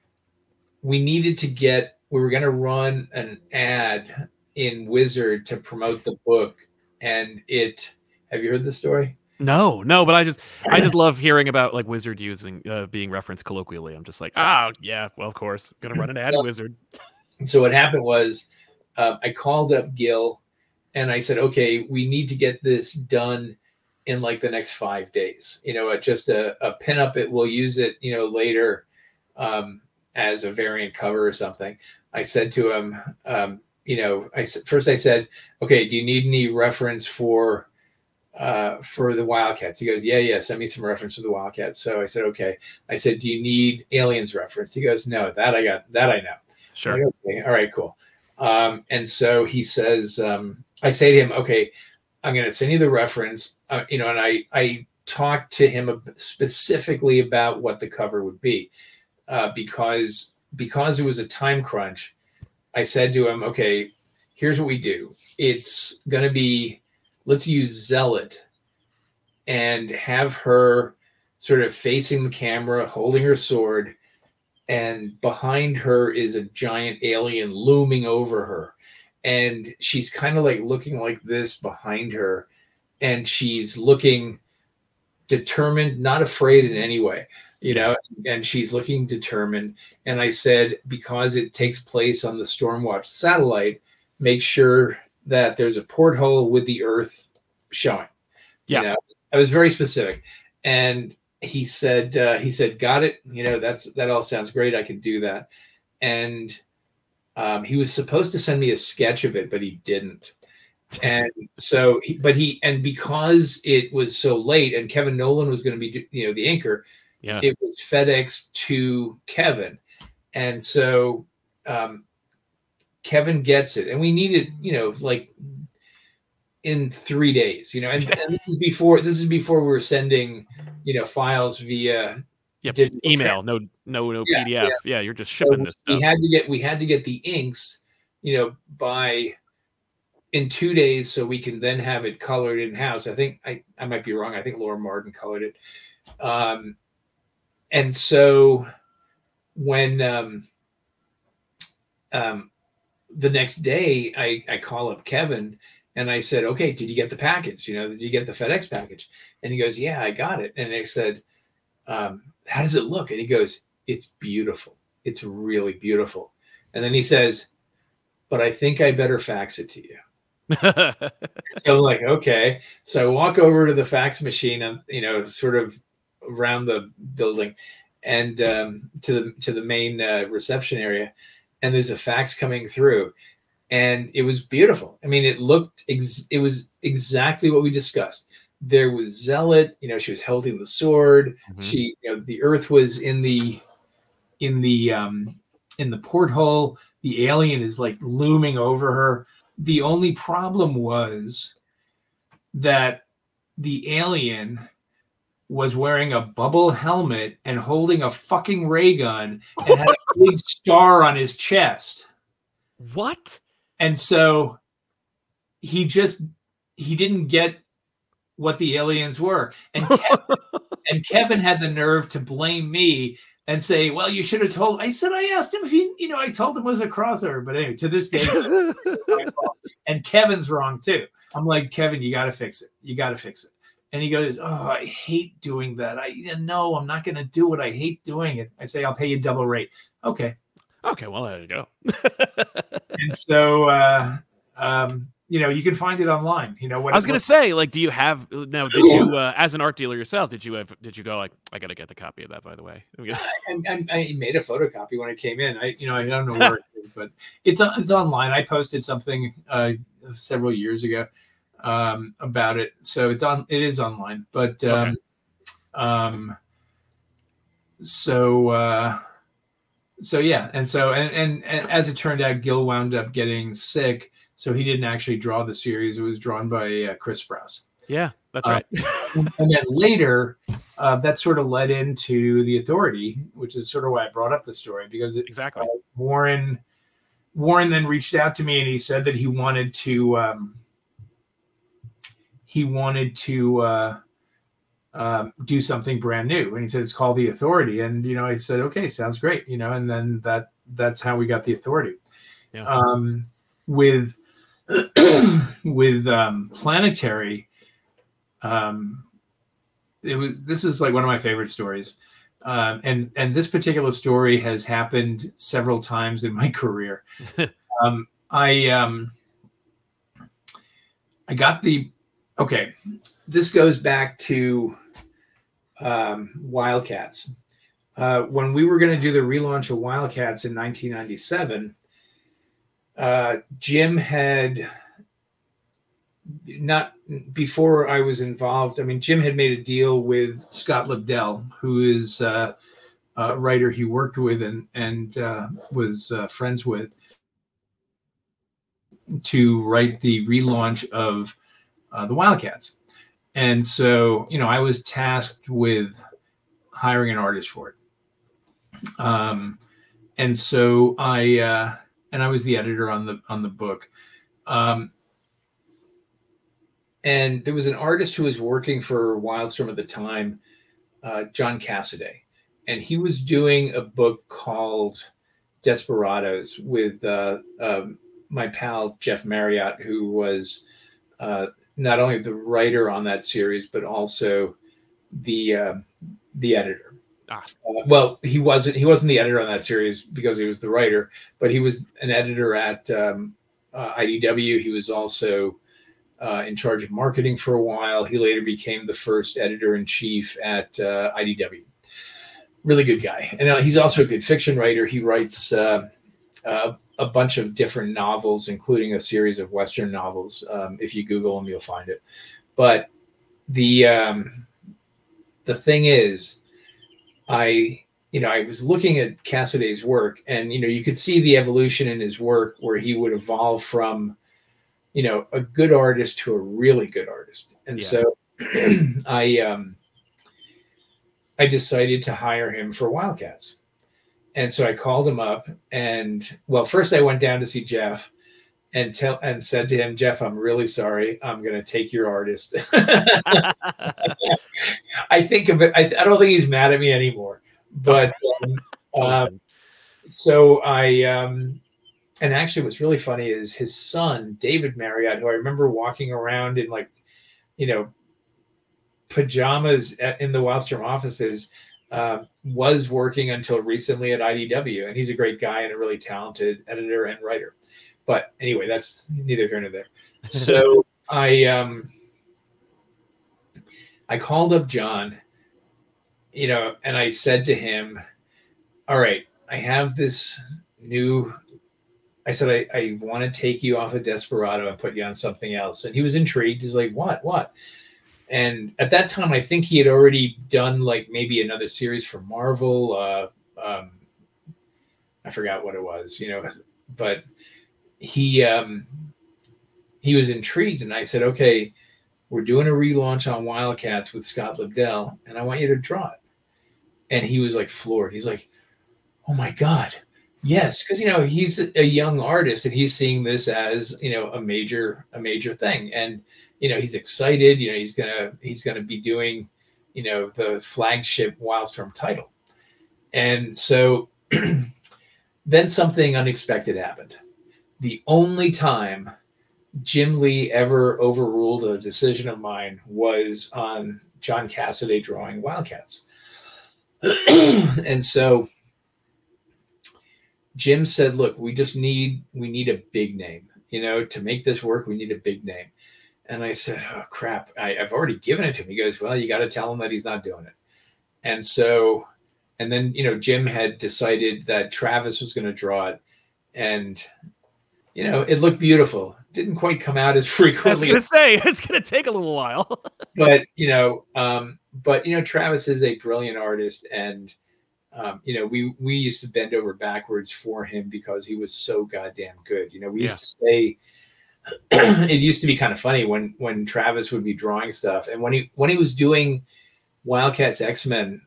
we needed to get, we were going to run an ad in Wizard to promote the book, and it, have you heard the story? No, no, but I just, I just love hearing about like Wizard using, uh, being referenced colloquially. I'm just like, ah, oh, yeah, well, of course, gonna run an ad in Wizard. So what happened was uh, I called up Gil and I said, okay, we need to get this done in like the next five days, you know, just a, a pin up it. We'll use it, you know, later um, as a variant cover or something. I said to him, um, you know, I said, first I said, okay, do you need any reference for, uh, for the Wildcats? He goes, yeah, yeah. Send me some reference for the Wildcats. So I said, okay. I said, do you need Aliens reference? He goes, no, that I got, that I know. Sure. Like, okay. All right, cool. Um, and so he says, um, I say to him, okay, I'm going to send you the reference, uh, you know, and I, I talked to him specifically about what the cover would be, uh, because, because it was a time crunch. I said to him, okay, here's what we do. It's going to be, let's use Zealot and have her sort of facing the camera, holding her sword, and behind her is a giant alien looming over her. And she's kind of like looking like this behind her. And she's looking determined, not afraid in any way, you know, and she's looking determined. And I said, because it takes place on the Stormwatch satellite, make sure that there's a porthole with the Earth showing. Yeah. You know, I was very specific. And he said, uh, he said, got it. You know, that's, that all sounds great. I can do that. And um, he was supposed to send me a sketch of it, but he didn't. And so, he, but he, and because it was so late and Kevin Nolan was going to be, you know, the anchor, yeah, it was FedEx to Kevin. And so um, Kevin gets it. And we needed, you know, like in three days, you know, and, and this is before, this is before we were sending, you know, files via yep. email, no, no, no yeah, P D F. Yeah. yeah, you're just shipping so this stuff. We had to get, we had to get the inks, you know, by in two days, so we can then have it colored in house. I think I, I might be wrong. I think Laura Martin colored it. Um, and so when um, um, the next day, I, I call up Kevin and I said, okay, did you get the package? You know, did you get the FedEx package? And he goes, yeah, I got it. And I said, um, how does it look? And he goes, it's beautiful. It's really beautiful. And then he says, but I think I better fax it to you. So I'm like, okay. So I walk over to the fax machine, and you know, sort of around the building, and um, to the to the main uh, reception area, and there's a fax coming through, and it was beautiful. I mean, it looked ex- it was exactly what we discussed. There was Zealot, you know, she was holding the sword. Mm-hmm. She, you know, the Earth was in the in the um, in the porthole. The alien is like looming over her. The only problem was that the alien was wearing a bubble helmet and holding a fucking ray gun and had a big star on his chest. What? And so he just, he didn't get what the aliens were. And Kevin, and Kevin had the nerve to blame me and say, well, you should have told. I said, I asked him if he, you know, I told him it was a crossover. But anyway, to this day, and Kevin's wrong too. I'm like, Kevin, you got to fix it. You got to fix it. And he goes, oh, I hate doing that. I no, I'm not going to do it. I hate doing it. I say, I'll pay you double rate. Okay. Okay, well, there you go. And so, uh, um, you know, you can find it online. You know, what I was going to say, like, do you have now? Did you, uh, as an art dealer yourself, did you have, did you go like, I got to get the copy of that, by the way? I, I, I made a photocopy when it came in. I, you know, I don't know where it is, but it's it's online. I posted something uh, several years ago um, about it, so it's on. It is online, but um, okay. um, so. Uh, So yeah, and so and, and and as it turned out, Gil wound up getting sick, so he didn't actually draw the series. It was drawn by uh, Chris Sprouse. Yeah, that's right. Uh, and then later, uh, that sort of led into The Authority, which is sort of why I brought up the story, because it, exactly uh, Warren Warren then reached out to me and he said that he wanted to um, he wanted to. Uh, Um, do something brand new, and he said it's called The Authority, and you know I said okay, sounds great, you know, and then that that's how we got The Authority. Yeah. Um, with with um, Planetary, um, it was this is like one of my favorite stories, um, and and this particular story has happened several times in my career. um, I um, I got the okay. This goes back to um, Wildcats. Uh, when we were going to do the relaunch of Wildcats in nineteen ninety-seven, uh, Jim had not before I was involved. I mean, Jim had made a deal with Scott Lobdell, who is uh, a writer he worked with and and uh, was uh, friends with, to write the relaunch of uh, the Wildcats. And so, you know, I was tasked with hiring an artist for it. Um, and so I, uh, and I was the editor on the, on the book. Um, and there was an artist who was working for Wildstorm at the time, uh, John Cassaday. And he was doing a book called Desperados with uh, um, my pal, Jeff Marriott, who was, uh, not only the writer on that series, but also the uh, the editor. Ah. Uh, well, he wasn't he wasn't the editor on that series because he was the writer, but he was an editor at um, uh, I D W. He was also uh, in charge of marketing for a while. He later became the first editor in chief at uh, I D W. Really good guy, and uh, he's also a good fiction writer. He writes uh, uh, a bunch of different novels, including a series of Western novels. Um, if you Google them, you'll find it. But the um, the thing is, I you know I was looking at Cassaday's work, and you know you could see the evolution in his work, where he would evolve from you know a good artist to a really good artist. And yeah. so I um, I decided to hire him for Wildcats. And so I called him up, and well, first I went down to see Jeff and tell and said to him, Jeff, I'm really sorry. I'm going to take your artist. I think of it. I, I don't think he's mad at me anymore, but um, um, so I, um, and actually what's really funny is his son, David Marriott, who I remember walking around in like, you know, pajamas at, in the Wildstorm offices, Uh, was working until recently at I D W, and he's a great guy and a really talented editor and writer. But anyway, that's neither here nor there. So I um, I called up John, you know, and I said to him, all right, I have this new, I said, I, I want to take you off of Desperado and put you on something else. And he was intrigued. He's like, what, what? And at that time, I think he had already done like maybe another series for Marvel. Uh, um, I forgot what it was, you know, but he um, he was intrigued. And I said, okay, we're doing a relaunch on Wildcats with Scott Lobdell, and I want you to draw it. And he was like floored. He's like, oh my God, yes. Because, you know, he's a young artist and he's seeing this as, you know, a major, a major thing. And, you know, he's excited, you know, he's going to, he's going to be doing, you know, the flagship Wildstorm title. And so then something unexpected happened. The only time Jim Lee ever overruled a decision of mine was on John Cassaday drawing Wildcats. And so Jim said, look, we just need, we need a big name, you know, to make this work, we need a big name. And I said, oh crap, I, I've already given it to him. He goes, well, you got to tell him that he's not doing it. And so, and then, you know, Jim had decided that Travis was going to draw it, and, you know, it looked beautiful. Didn't quite come out as frequently. I was going to say, it's going to take a little while. But, you know, um, but, you know, Travis is a brilliant artist, and, um, you know, we, we used to bend over backwards for him because he was so goddamn good. You know, we used yeah. to say, it used to be kind of funny when, when Travis would be drawing stuff, and when he, when he was doing Wildcats X-Men,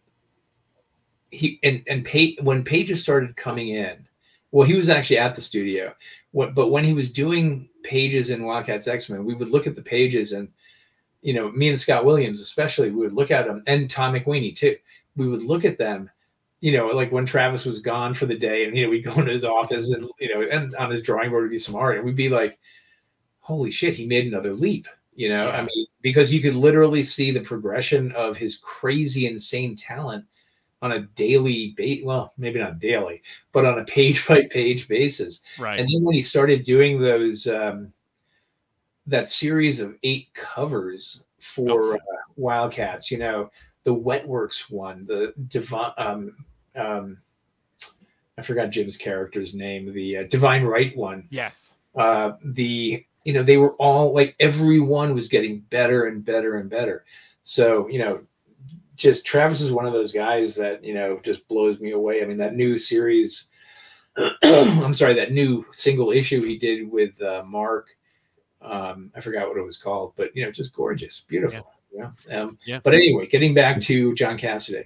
he, and, and Page, when pages started coming in, well, he was actually at the studio, what, but when he was doing pages in Wildcats X-Men, we would look at the pages, and, you know, me and Scott Williams, especially, we would look at them, and Tom McWeeny too. We would look at them, you know, like when Travis was gone for the day, and, you know, we'd go into his office, and, you know, and on his drawing board would be some art, and we'd be like, holy shit, he made another leap, you know, yeah. I mean, because you could literally see the progression of his crazy, insane talent on a daily base. Well, maybe not daily, but on a page by page basis. Right. And then when he started doing those, um, that series of eight covers for okay. uh, Wildcats, you know, the Wetworks one, the Divine, um, um, I forgot Jim's character's name, the uh, Divine Right one. Yes. Uh, the, you know, they were all like, everyone was getting better and better and better. So, you know, just Travis is one of those guys that, you know, just blows me away. I mean, that new series, I'm sorry, that new single issue he did with uh, Mark, um, I forgot what it was called, but, you know, just gorgeous, beautiful. Yeah. You know? um, yeah. But anyway, getting back to John Cassaday.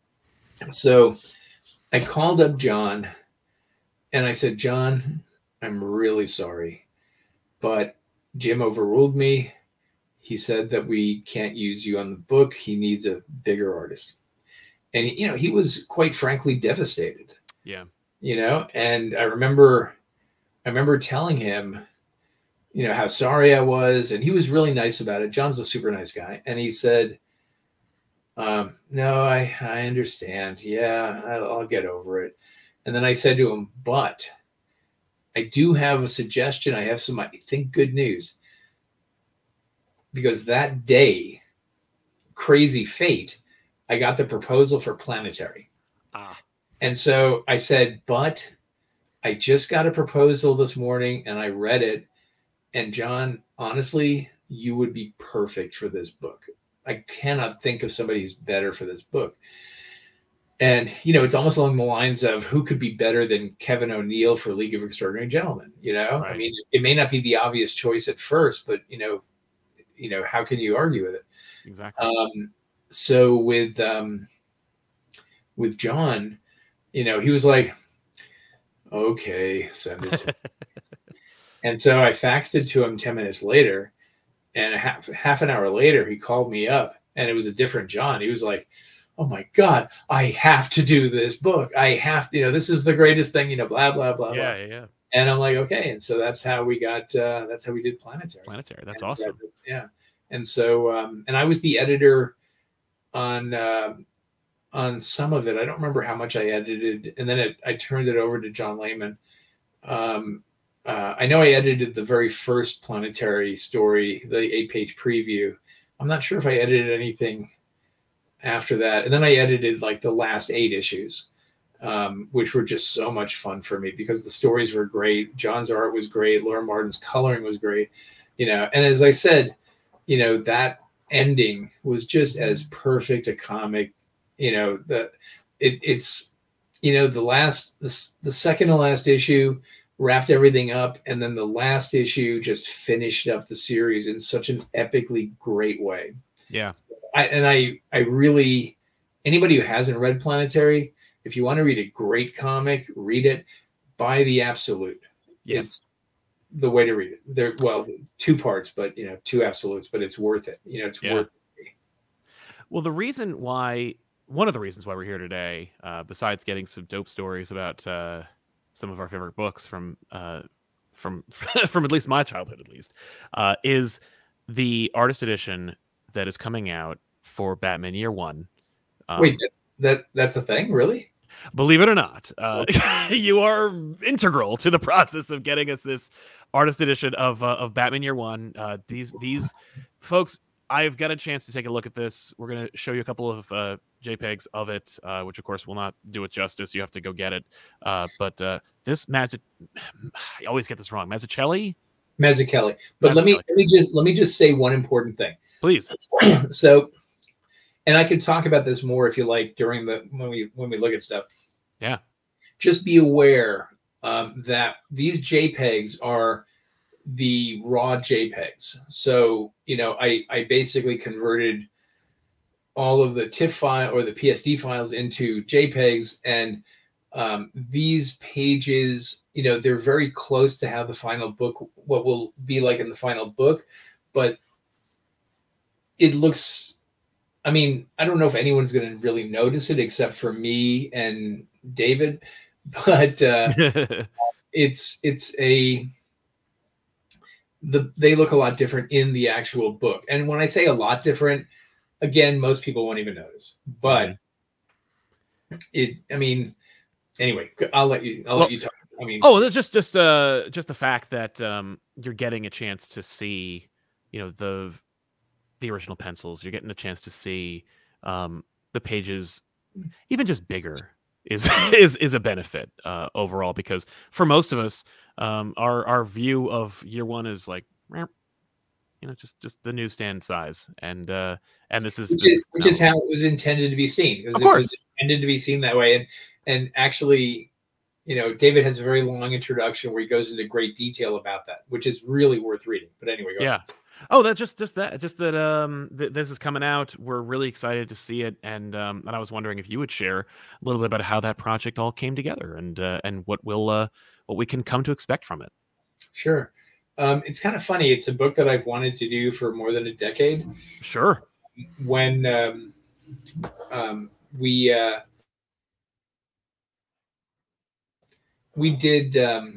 So I called up John and I said, John, I'm really sorry, but Jim overruled me. He said that we can't use you on the book. He needs a bigger artist. And, you know, he was quite frankly devastated. Yeah. You know, and I remember, I remember telling him, you know, how sorry I was. And he was really nice about it. John's a super nice guy. And he said, um, no, I, I understand. Yeah, I'll, I'll get over it. And then I said to him, but I do have a suggestion. I have some, I think, good news. Because that day, crazy fate, I got the proposal for Planetary. Ah. And so I said, but I just got a proposal this morning and I read it. And John, honestly, you would be perfect for this book. I cannot think of somebody who's better for this book. And, you know, it's almost along the lines of who could be better than Kevin O'Neill for League of Extraordinary Gentlemen, you know? Right. I mean, it may not be the obvious choice at first, but, you know, you know, how can you argue with it? Exactly. Um, so with, um, with John, you know, he was like, okay, send it to me. And so I faxed it to him ten minutes later, and a half, half an hour later, he called me up, and it was a different John. He was like, oh my God, I have to do this book. I have to, you know, this is the greatest thing, you know, blah, blah, blah, yeah, blah. Yeah, yeah. And I'm like, okay. And so that's how we got, uh, that's how we did Planetary. Planetary. That's and, awesome. Uh, yeah. And so, um, and I was the editor on, uh, on some of it. I don't remember how much I edited. And then it, I turned it over to John Layman. Um, uh, I know I edited the very first Planetary story, the eight page preview. I'm not sure if I edited anything after that. And then I edited like the last eight issues. Um, which were just so much fun for me because the stories were great. John's art was great. Laura Martin's coloring was great, you know. And as I said, you know, that ending was just as perfect a comic, you know, the it, it's, you know, the last, the, the second to last issue wrapped everything up. And then the last issue just finished up the series in such an epically great way. Yeah. I, and I, I really, anybody who hasn't read Planetary, if you want to read a great comic, read it. Buy the Absolute. Yes. It's the way to read it. There, well, two parts, but you know, two absolutes, but it's worth it. You know, it's yeah. worth it. Well, the reason why one of the reasons why we're here today, uh, besides getting some dope stories about uh, some of our favorite books from uh, from from at least my childhood, at least, uh, is the artist edition that is coming out for Batman Year One. Um, Wait, that's, that that's a thing, really? Believe it or not, uh, you are integral to the process of getting us this artist edition of uh, of Batman Year One. Uh, these these folks, I've got a chance to take a look at this. We're gonna show you a couple of uh, JPEGs of it, uh, which of course will not do it justice. You have to go get it. Uh, but uh, this Mazz, I always get this wrong. Mazzucchelli. Mazzucchelli. But let me let me just let me just say one important thing, please. So. And I can talk about this more if you like during the when we when we look at stuff. Yeah. Just be aware um, that these JPEGs are the raw JPEGs. So you know, I I basically converted all of the TIFF file or the P S D files into JPEGs, and um, these pages, you know, they're very close to how the final book, what will be like in the final book, but it looks. I mean, I don't know if anyone's going to really notice it except for me and David, but uh, it's it's a the they look a lot different in the actual book. And when I say a lot different, again, most people won't even notice. But mm-hmm. it, I mean, anyway, I'll let you. I'll well, let you talk. I mean, oh, just just uh just the fact that um you're getting a chance to see, you know, the. the original pencils. You're getting a chance to see um, the pages, even just bigger, is is is a benefit uh, overall. Because for most of us, um, our our view of Year One is like, you know, just just the newsstand size, and uh, and this is which, this is, is, which is how it was intended to be seen. Of course, it was intended to be seen that way, and and actually, you know, David has a very long introduction where he goes into great detail about that, which is really worth reading. But anyway, go yeah. ahead. Oh, that's just just that just that um th- this is coming out. We're really excited to see it, and um and I was wondering if you would share a little bit about how that project all came together, and uh, and what will uh what we can come to expect from it. Sure. Um, it's kind of funny. It's a book that I've wanted to do for more than a decade. Sure. When um, um, we uh, we did um,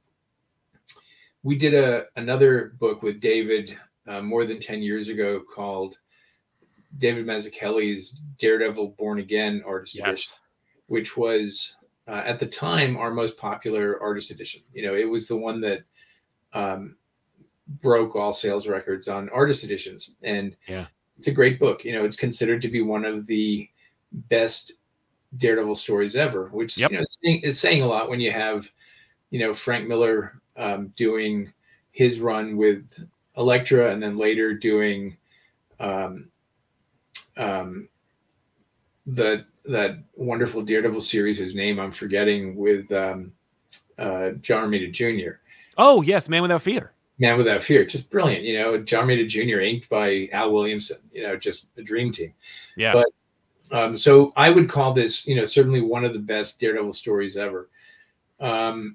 we did a another book with David uh, more than ten years ago called David Mazzucchelli's Daredevil Born Again Artist yes. Edition, which was uh, at the time our most popular artist edition. You know, it was the one that um, broke all sales records on artist editions, and yeah, it's a great book. You know, it's considered to be one of the best Daredevil stories ever, which yep. you know is saying a lot when you have, you know, Frank Miller um, doing his run with Elektra, and then later doing um, um, the that wonderful Daredevil series, whose name I'm forgetting, with um, uh, John Romita Junior Oh yes, Man Without Fear. Man Without Fear, just brilliant. You know, John Romita Junior inked by Al Williamson. You know, just a dream team. Yeah. But um, so I would call this, you know, certainly one of the best Daredevil stories ever. Um,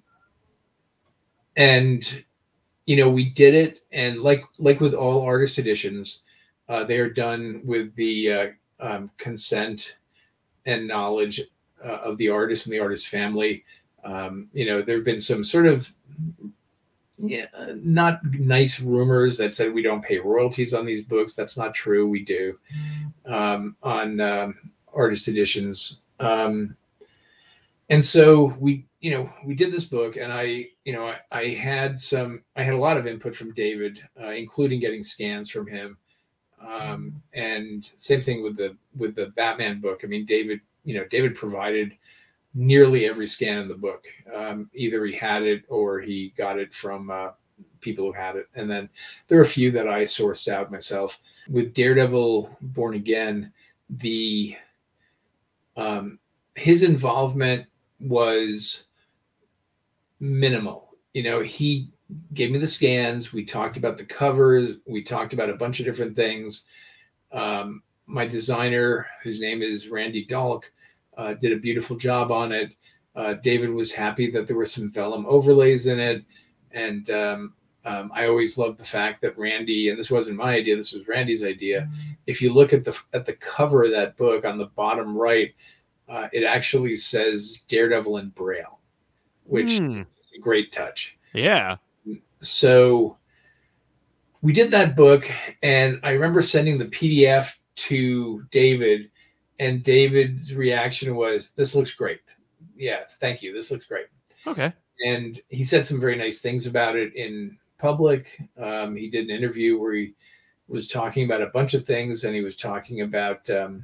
and you know, we did it, and like like with all artist editions, uh, they are done with the uh, um, consent and knowledge uh, of the artist and the artist family. Um, you know, there have been some sort of yeah, not nice rumors that said we don't pay royalties on these books. That's not true. We do um, on um, artist editions. Um, and so we, you know, we did this book, and I, you know, I, I had some, I had a lot of input from David, uh, including getting scans from him. Um, and same thing with the, with the Batman book. I mean, David, you know, David provided nearly every scan in the book. Um, either he had it or he got it from uh, people who had it. And then there are a few that I sourced out myself. With Daredevil Born Again, the um, his involvement was minimal. You know, he gave me the scans. We talked about the covers. We talked about a bunch of different things. Um, my designer, whose name is Randy Dalk, Uh, did a beautiful job on it. Uh, David was happy that there were some vellum overlays in it, and um, Um, I always loved the fact that Randy, and this wasn't my idea, this was Randy's idea. If you look at the at the cover of that book on the bottom right, uh, it actually says Daredevil in Braille, which Hmm. is a great touch. Yeah. So we did that book, and I remember sending the P D F to David, and David's reaction was, "This looks great. Yeah, thank you. This looks great." Okay. And he said some very nice things about it in public. Um, he did an interview where he was talking about a bunch of things, and he was talking about. Um,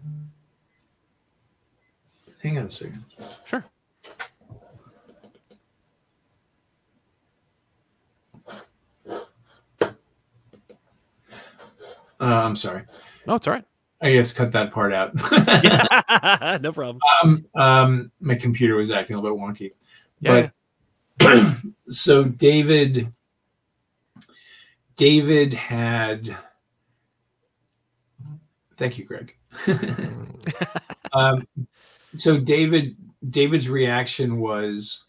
hang on a second. Sure. Uh, I'm sorry. No, it's all right. I guess cut that part out. Yeah, no problem. Um, um, my computer was acting a little bit wonky. Yeah, But so David, David had. Thank you, Greg. um, so David, David's reaction was,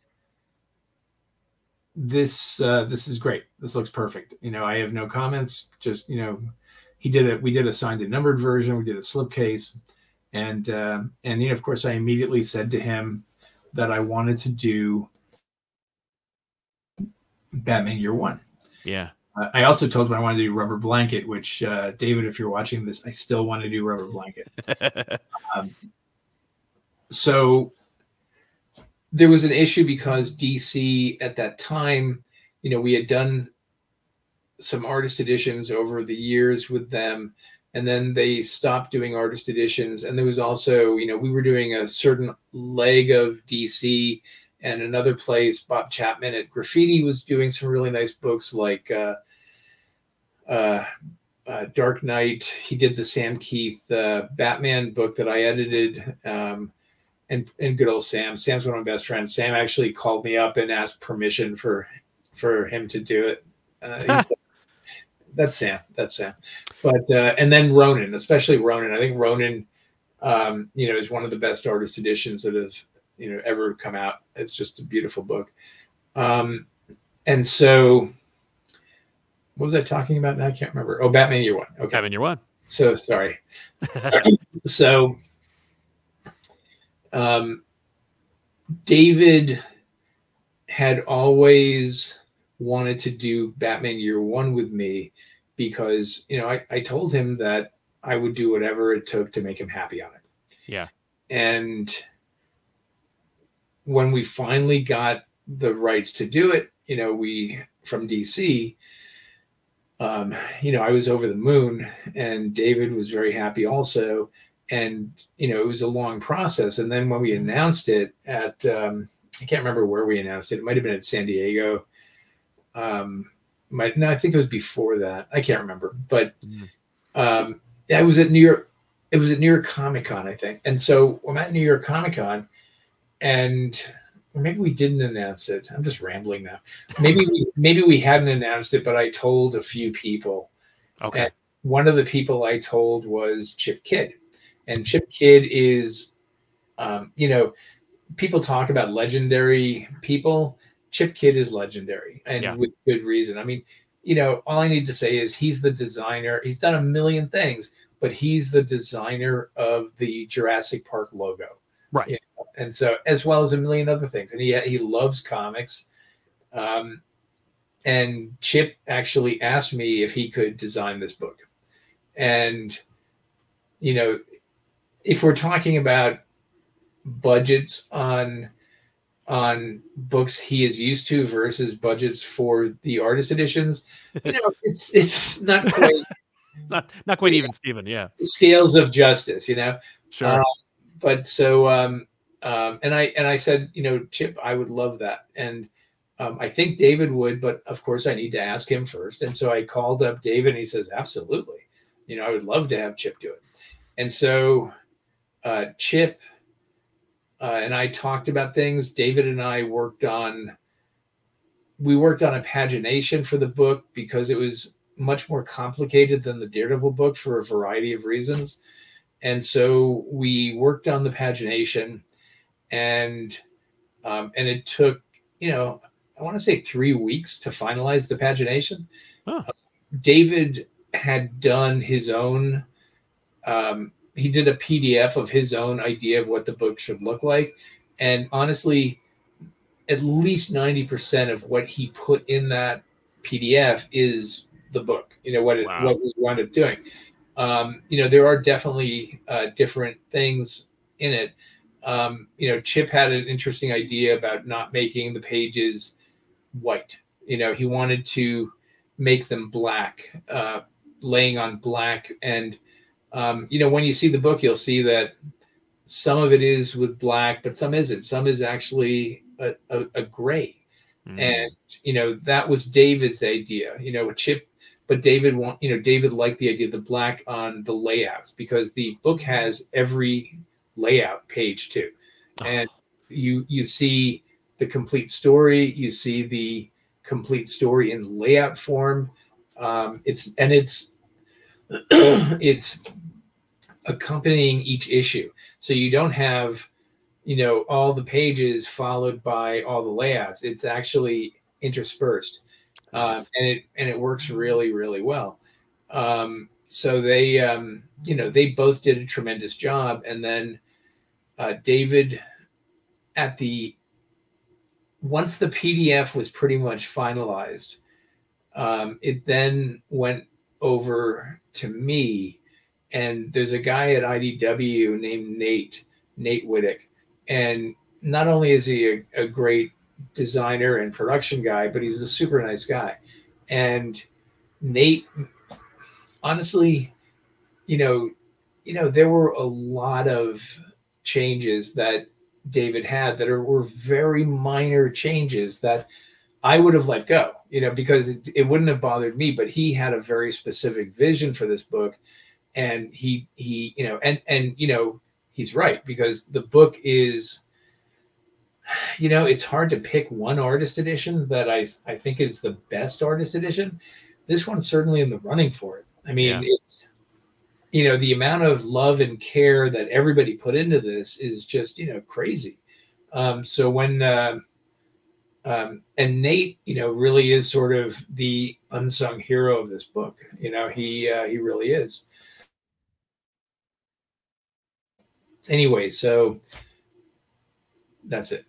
"This, uh, this is great. This looks perfect. You know, I have no comments. Just, you know, he did it. We did a signed and numbered version. We did a slipcase, and uh, and you know, of course, I immediately said to him that I wanted to do Batman Year One. Yeah. Uh, I also told him I wanted to do Rubber Blanket, which uh, David, if you're watching this, I still want to do Rubber Blanket. um, so there was an issue because D C at that time, you know, we had done some artist editions over the years with them, and then they stopped doing artist editions. And there was also, you know, we were doing a certain leg of D C, and another place, Bob Chapman at Graffiti, was doing some really nice books like uh, uh, uh, Dark Knight. He did the Sam Keith uh, Batman book that I edited. Um, and, and good old Sam. Sam's one of my best friends. Sam actually called me up and asked permission for for him to do it. Uh, he's, that's Sam. That's Sam. But uh, and then Ronin, especially Ronin. I think Ronin, um, you know, is one of the best artist editions that have, you know, ever come out. It's just a beautiful book. Um, and so, what was I talking about now? I can't remember. Oh, Batman Year One. Okay, Batman Year One. So sorry. so, um, David had always wanted to do Batman Year One with me because, you know, I, I told him that I would do whatever it took to make him happy on it. Yeah. And when we finally got the rights to do it, you know, we from D C, um, you know, I was over the moon, and David was very happy also. And, you know, it was a long process. And then when we announced it at, um, I can't remember where we announced it. It might have been at San Diego. Um, might, no, I think it was before that. I can't remember. But um, I was at New York. It was at New York Comic Con, I think. And so I'm at New York Comic Con, and or maybe we didn't announce it. I'm just rambling now. Maybe we, maybe we hadn't announced it, but I told a few people. Okay. And one of the people I told was Chip Kidd. And Chip Kidd is, um, you know, people talk about legendary people. Chip Kidd is legendary, and Yeah. with good reason. I mean, you know, all I need to say is he's the designer. He's done a million things, but he's the designer of the Jurassic Park logo. Right. You know? And so, as well as a million other things. And he, he loves comics. Um, and Chip actually asked me if he could design this book. And, you know, if we're talking about budgets on on books he is used to versus budgets for the artist editions, you know, it's it's not quite not not quite even, Steven. Yeah. Scales of justice, you know. Sure. Um, but so um, um, and I and I said, you know, Chip, I would love that, and um, I think David would, but of course I need to ask him first. And so I called up David, and he says, absolutely, you know, I would love to have Chip do it. And so uh, Chip. Uh, and I talked about things. David and I worked on, we worked on a pagination for the book because it was much more complicated than the Daredevil book for a variety of reasons. And so we worked on the pagination, and um, and it took, you know, I want to say three weeks to finalize the pagination. Oh. Uh, David had done his own, um, he did a P D F of his own idea of what the book should look like. And honestly, at least ninety percent of what he put in that P D F is the book, you know, what it, Wow. what we wound up doing. Um, you know, there are definitely uh, different things in it. Um, you know, Chip had an interesting idea about not making the pages white. You know, he wanted to make them black, uh, laying on black. And, um, you know, when you see the book, you'll see that some of it is with black, but some isn't. Some is actually a, a, a gray. Mm. And, you know, that was David's idea, you know, Chip, but David want, you know, David liked the idea of the black on the layouts because the book has every layout page too. And you, you see the complete story, you see the complete story in layout form. Um, it's, and it's, it's accompanying each issue. So you don't have, you know, all the pages followed by all the layouts. It's actually interspersed. Nice. Um, and it, and it works really, really well. Um, so they, um, you know, they both did a tremendous job. And then uh, David at the, once the P D F was pretty much finalized, um, it then went over to me. And there's a guy at I D W named Nate, Nate Wittick. And not only is he a, a great designer and production guy, but he's a super nice guy. And Nate, honestly, you know, you know, there were a lot of changes that David had that are, were very minor changes that I would have let go, you know, because it, it wouldn't have bothered me, but he had a very specific vision for this book. And he, he, you know, and, and, you know, he's right, because the book is, you know, it's hard to pick one artist edition that I, I think is the best artist edition. This one's certainly in the running for it. I mean, yeah. it's, you know, the amount of love and care that everybody put into this is just, you know, crazy. Um, so when, uh, um, and Nate, you know, really is sort of the unsung hero of this book. You know, he, uh, he really is. Anyway, so that's it.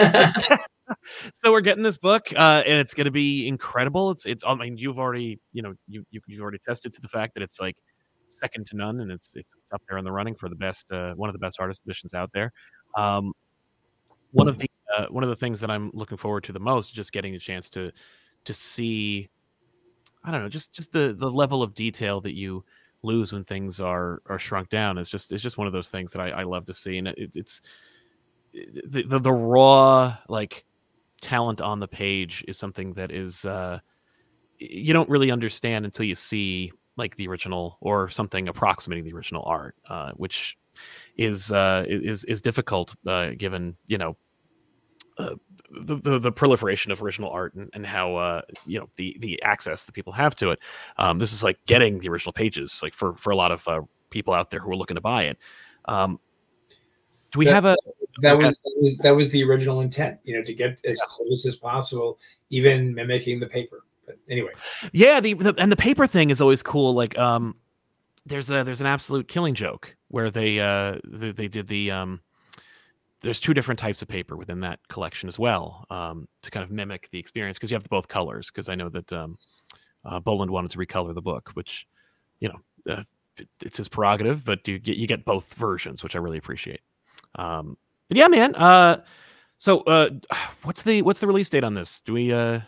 So we're getting this book, uh, and it's going to be incredible. It's, it's. I mean, you've already, you know, you, you you've already tested to the fact that it's like second to none, and it's it's, it's up there in the running for the best, uh, one of the best artist editions out there. Um, one of the uh, one of the things that I'm looking forward to the most is just getting a chance to to see, I don't know, just just the the level of detail that you lose when things are are shrunk down. It's just it's just one of those things that I, I love to see, and it, it's the, the the raw like talent on the page is something that is uh, you don't really understand until you see like the original or something approximating the original art, uh, which is uh, is is difficult uh, given you know. Uh, the, the the proliferation of original art and, and how uh you know the the access that people have to it. Um this is like getting the original pages, like for for a lot of uh, people out there who are looking to buy it. Um do we that, have a that was, that was that was the original intent, you know, to get as yeah. close as possible, even mimicking the paper. But anyway, yeah, the, the and the paper thing is always cool. Like um there's a there's an absolute Killing Joke where they uh they, they did the um there's two different types of paper within that collection as well, um, to kind of mimic the experience, because you have both colors. Because I know that um, uh, Boland wanted to recolor the book, which, you know, uh, it, it's his prerogative, but you get you get both versions, which I really appreciate. Um, but yeah, man. Uh, so uh, what's the what's the release date on this? Do we? Uh...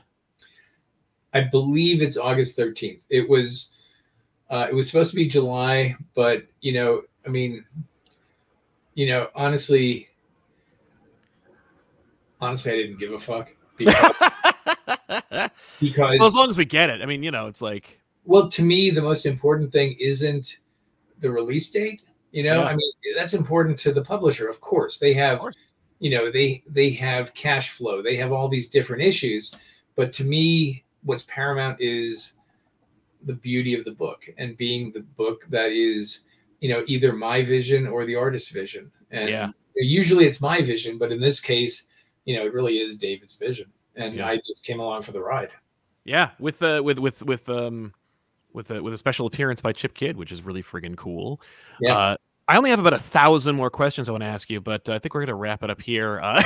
I believe it's August thirteenth. It was uh, it was supposed to be July, but you know, I mean, you know, honestly. Honestly, I didn't give a fuck because, because well, as long as we get it. I mean, you know, it's like, well, to me, the most important thing isn't the release date. You know, yeah. I mean, that's important to the publisher. Of course, they have, course. you know, they they have cash flow. They have all these different issues. But to me, what's paramount is the beauty of the book and being the book that is, you know, either my vision or the artist's vision. And yeah. usually it's my vision, but in this case, you know, it really is David's vision. and Yeah. I just came along for the ride. Yeah, with uh, with with with um with a with a special appearance by Chip Kidd, which is really friggin' cool. Yeah. Uh, I only have about a thousand more questions I want to ask you, but uh, I think we're gonna wrap it up here. Uh,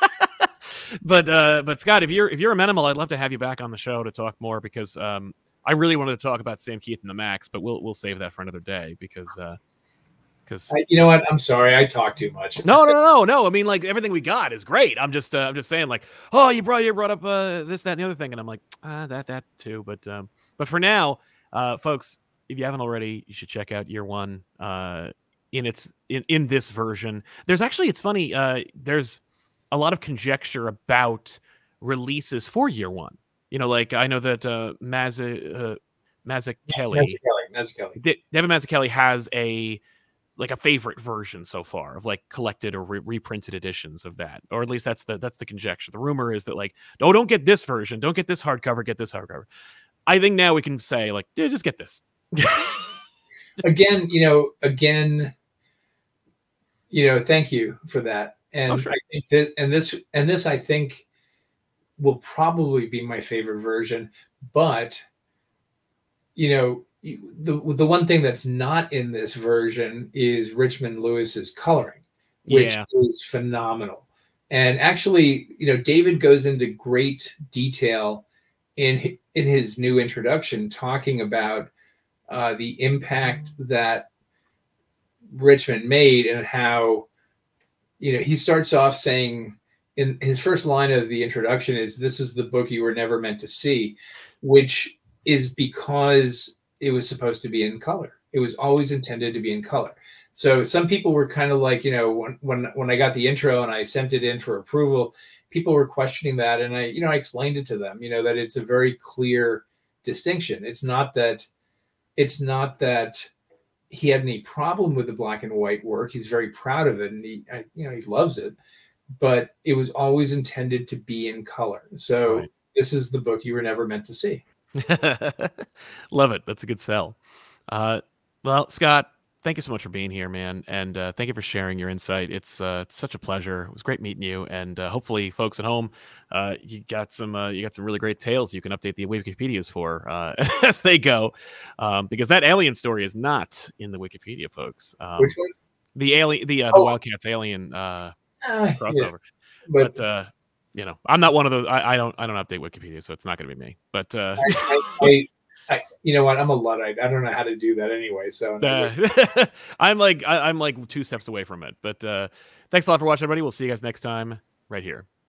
but uh, but Scott, if you're if you're amenable, I'd love to have you back on the show to talk more because um, I really wanted to talk about Sam Kieth and the Maxx, but we'll we'll save that for another day because uh, because I, you know what? I'm sorry, I talk too much. no, no, no, no, no. I mean, like everything we got is great. I'm just, uh, I'm just saying, like, oh, you brought, you brought up uh, this, that, and the other thing, and I'm like, ah, that, that too. But, um, but for now, uh, folks, if you haven't already, you should check out Year One uh, in its in in this version. There's actually, it's funny. Uh, there's a lot of conjecture about releases for Year One. You know, like I know that uh, Mazza, uh, Mazzucchelli, Mazzucchelli, Mazzucchelli. D- Devin Mazzucchelli has a like a favorite version so far of like collected or re- reprinted editions of that, or at least that's the that's the conjecture. The rumor is that like, oh, don't get this version, don't get this hardcover, get this hardcover. I think now we can say like, yeah, just get this. Again, you know, again, you know, thank you for that. And Oh, sure. I think that, and this, and this, I think will probably be my favorite version, but you know, the the one thing that's not in this version is Richmond Lewis's coloring, which Yeah. is phenomenal. And actually, you know, David goes into great detail in in his new introduction, talking about uh, the impact that Richmond made and how, you know, he starts off saying in his first line of the introduction is, "This is the book you were never meant to see," which is because it was supposed to be in color. It was always intended to be in color. So some people were kind of like, you know, when when when I got the intro and I sent it in for approval, people were questioning that, and I, you know, I explained it to them, you know, that it's a very clear distinction. It's not that it's not that he had any problem with the black and white work. He's very proud of it, and he, I, you know, he loves it. But it was always intended to be in color. So Right. this is the book you were never meant to see. Love it. That's a good sell. Uh, well, Scott, thank you so much for being here, man, and uh, thank you for sharing your insight. It's uh, it's such a pleasure. It was great meeting you, and uh, hopefully, folks at home, uh, you got some uh, you got some really great tales you can update the Wikipedias for uh, as they go, um, because that alien story is not in the Wikipedia, folks. Um, Which one? The alien, the uh, the Oh. Wildcats alien uh, Ah, crossover, yeah. but. But uh, you know, I'm not one of those. I, I don't. I don't update Wikipedia, so it's not going to be me. But uh, I, I, I, you know what? I'm a Luddite. I don't know how to do that anyway. So uh, I'm like I, I'm like two steps away from it. But uh, thanks a lot for watching, everybody. We'll see you guys next time right here.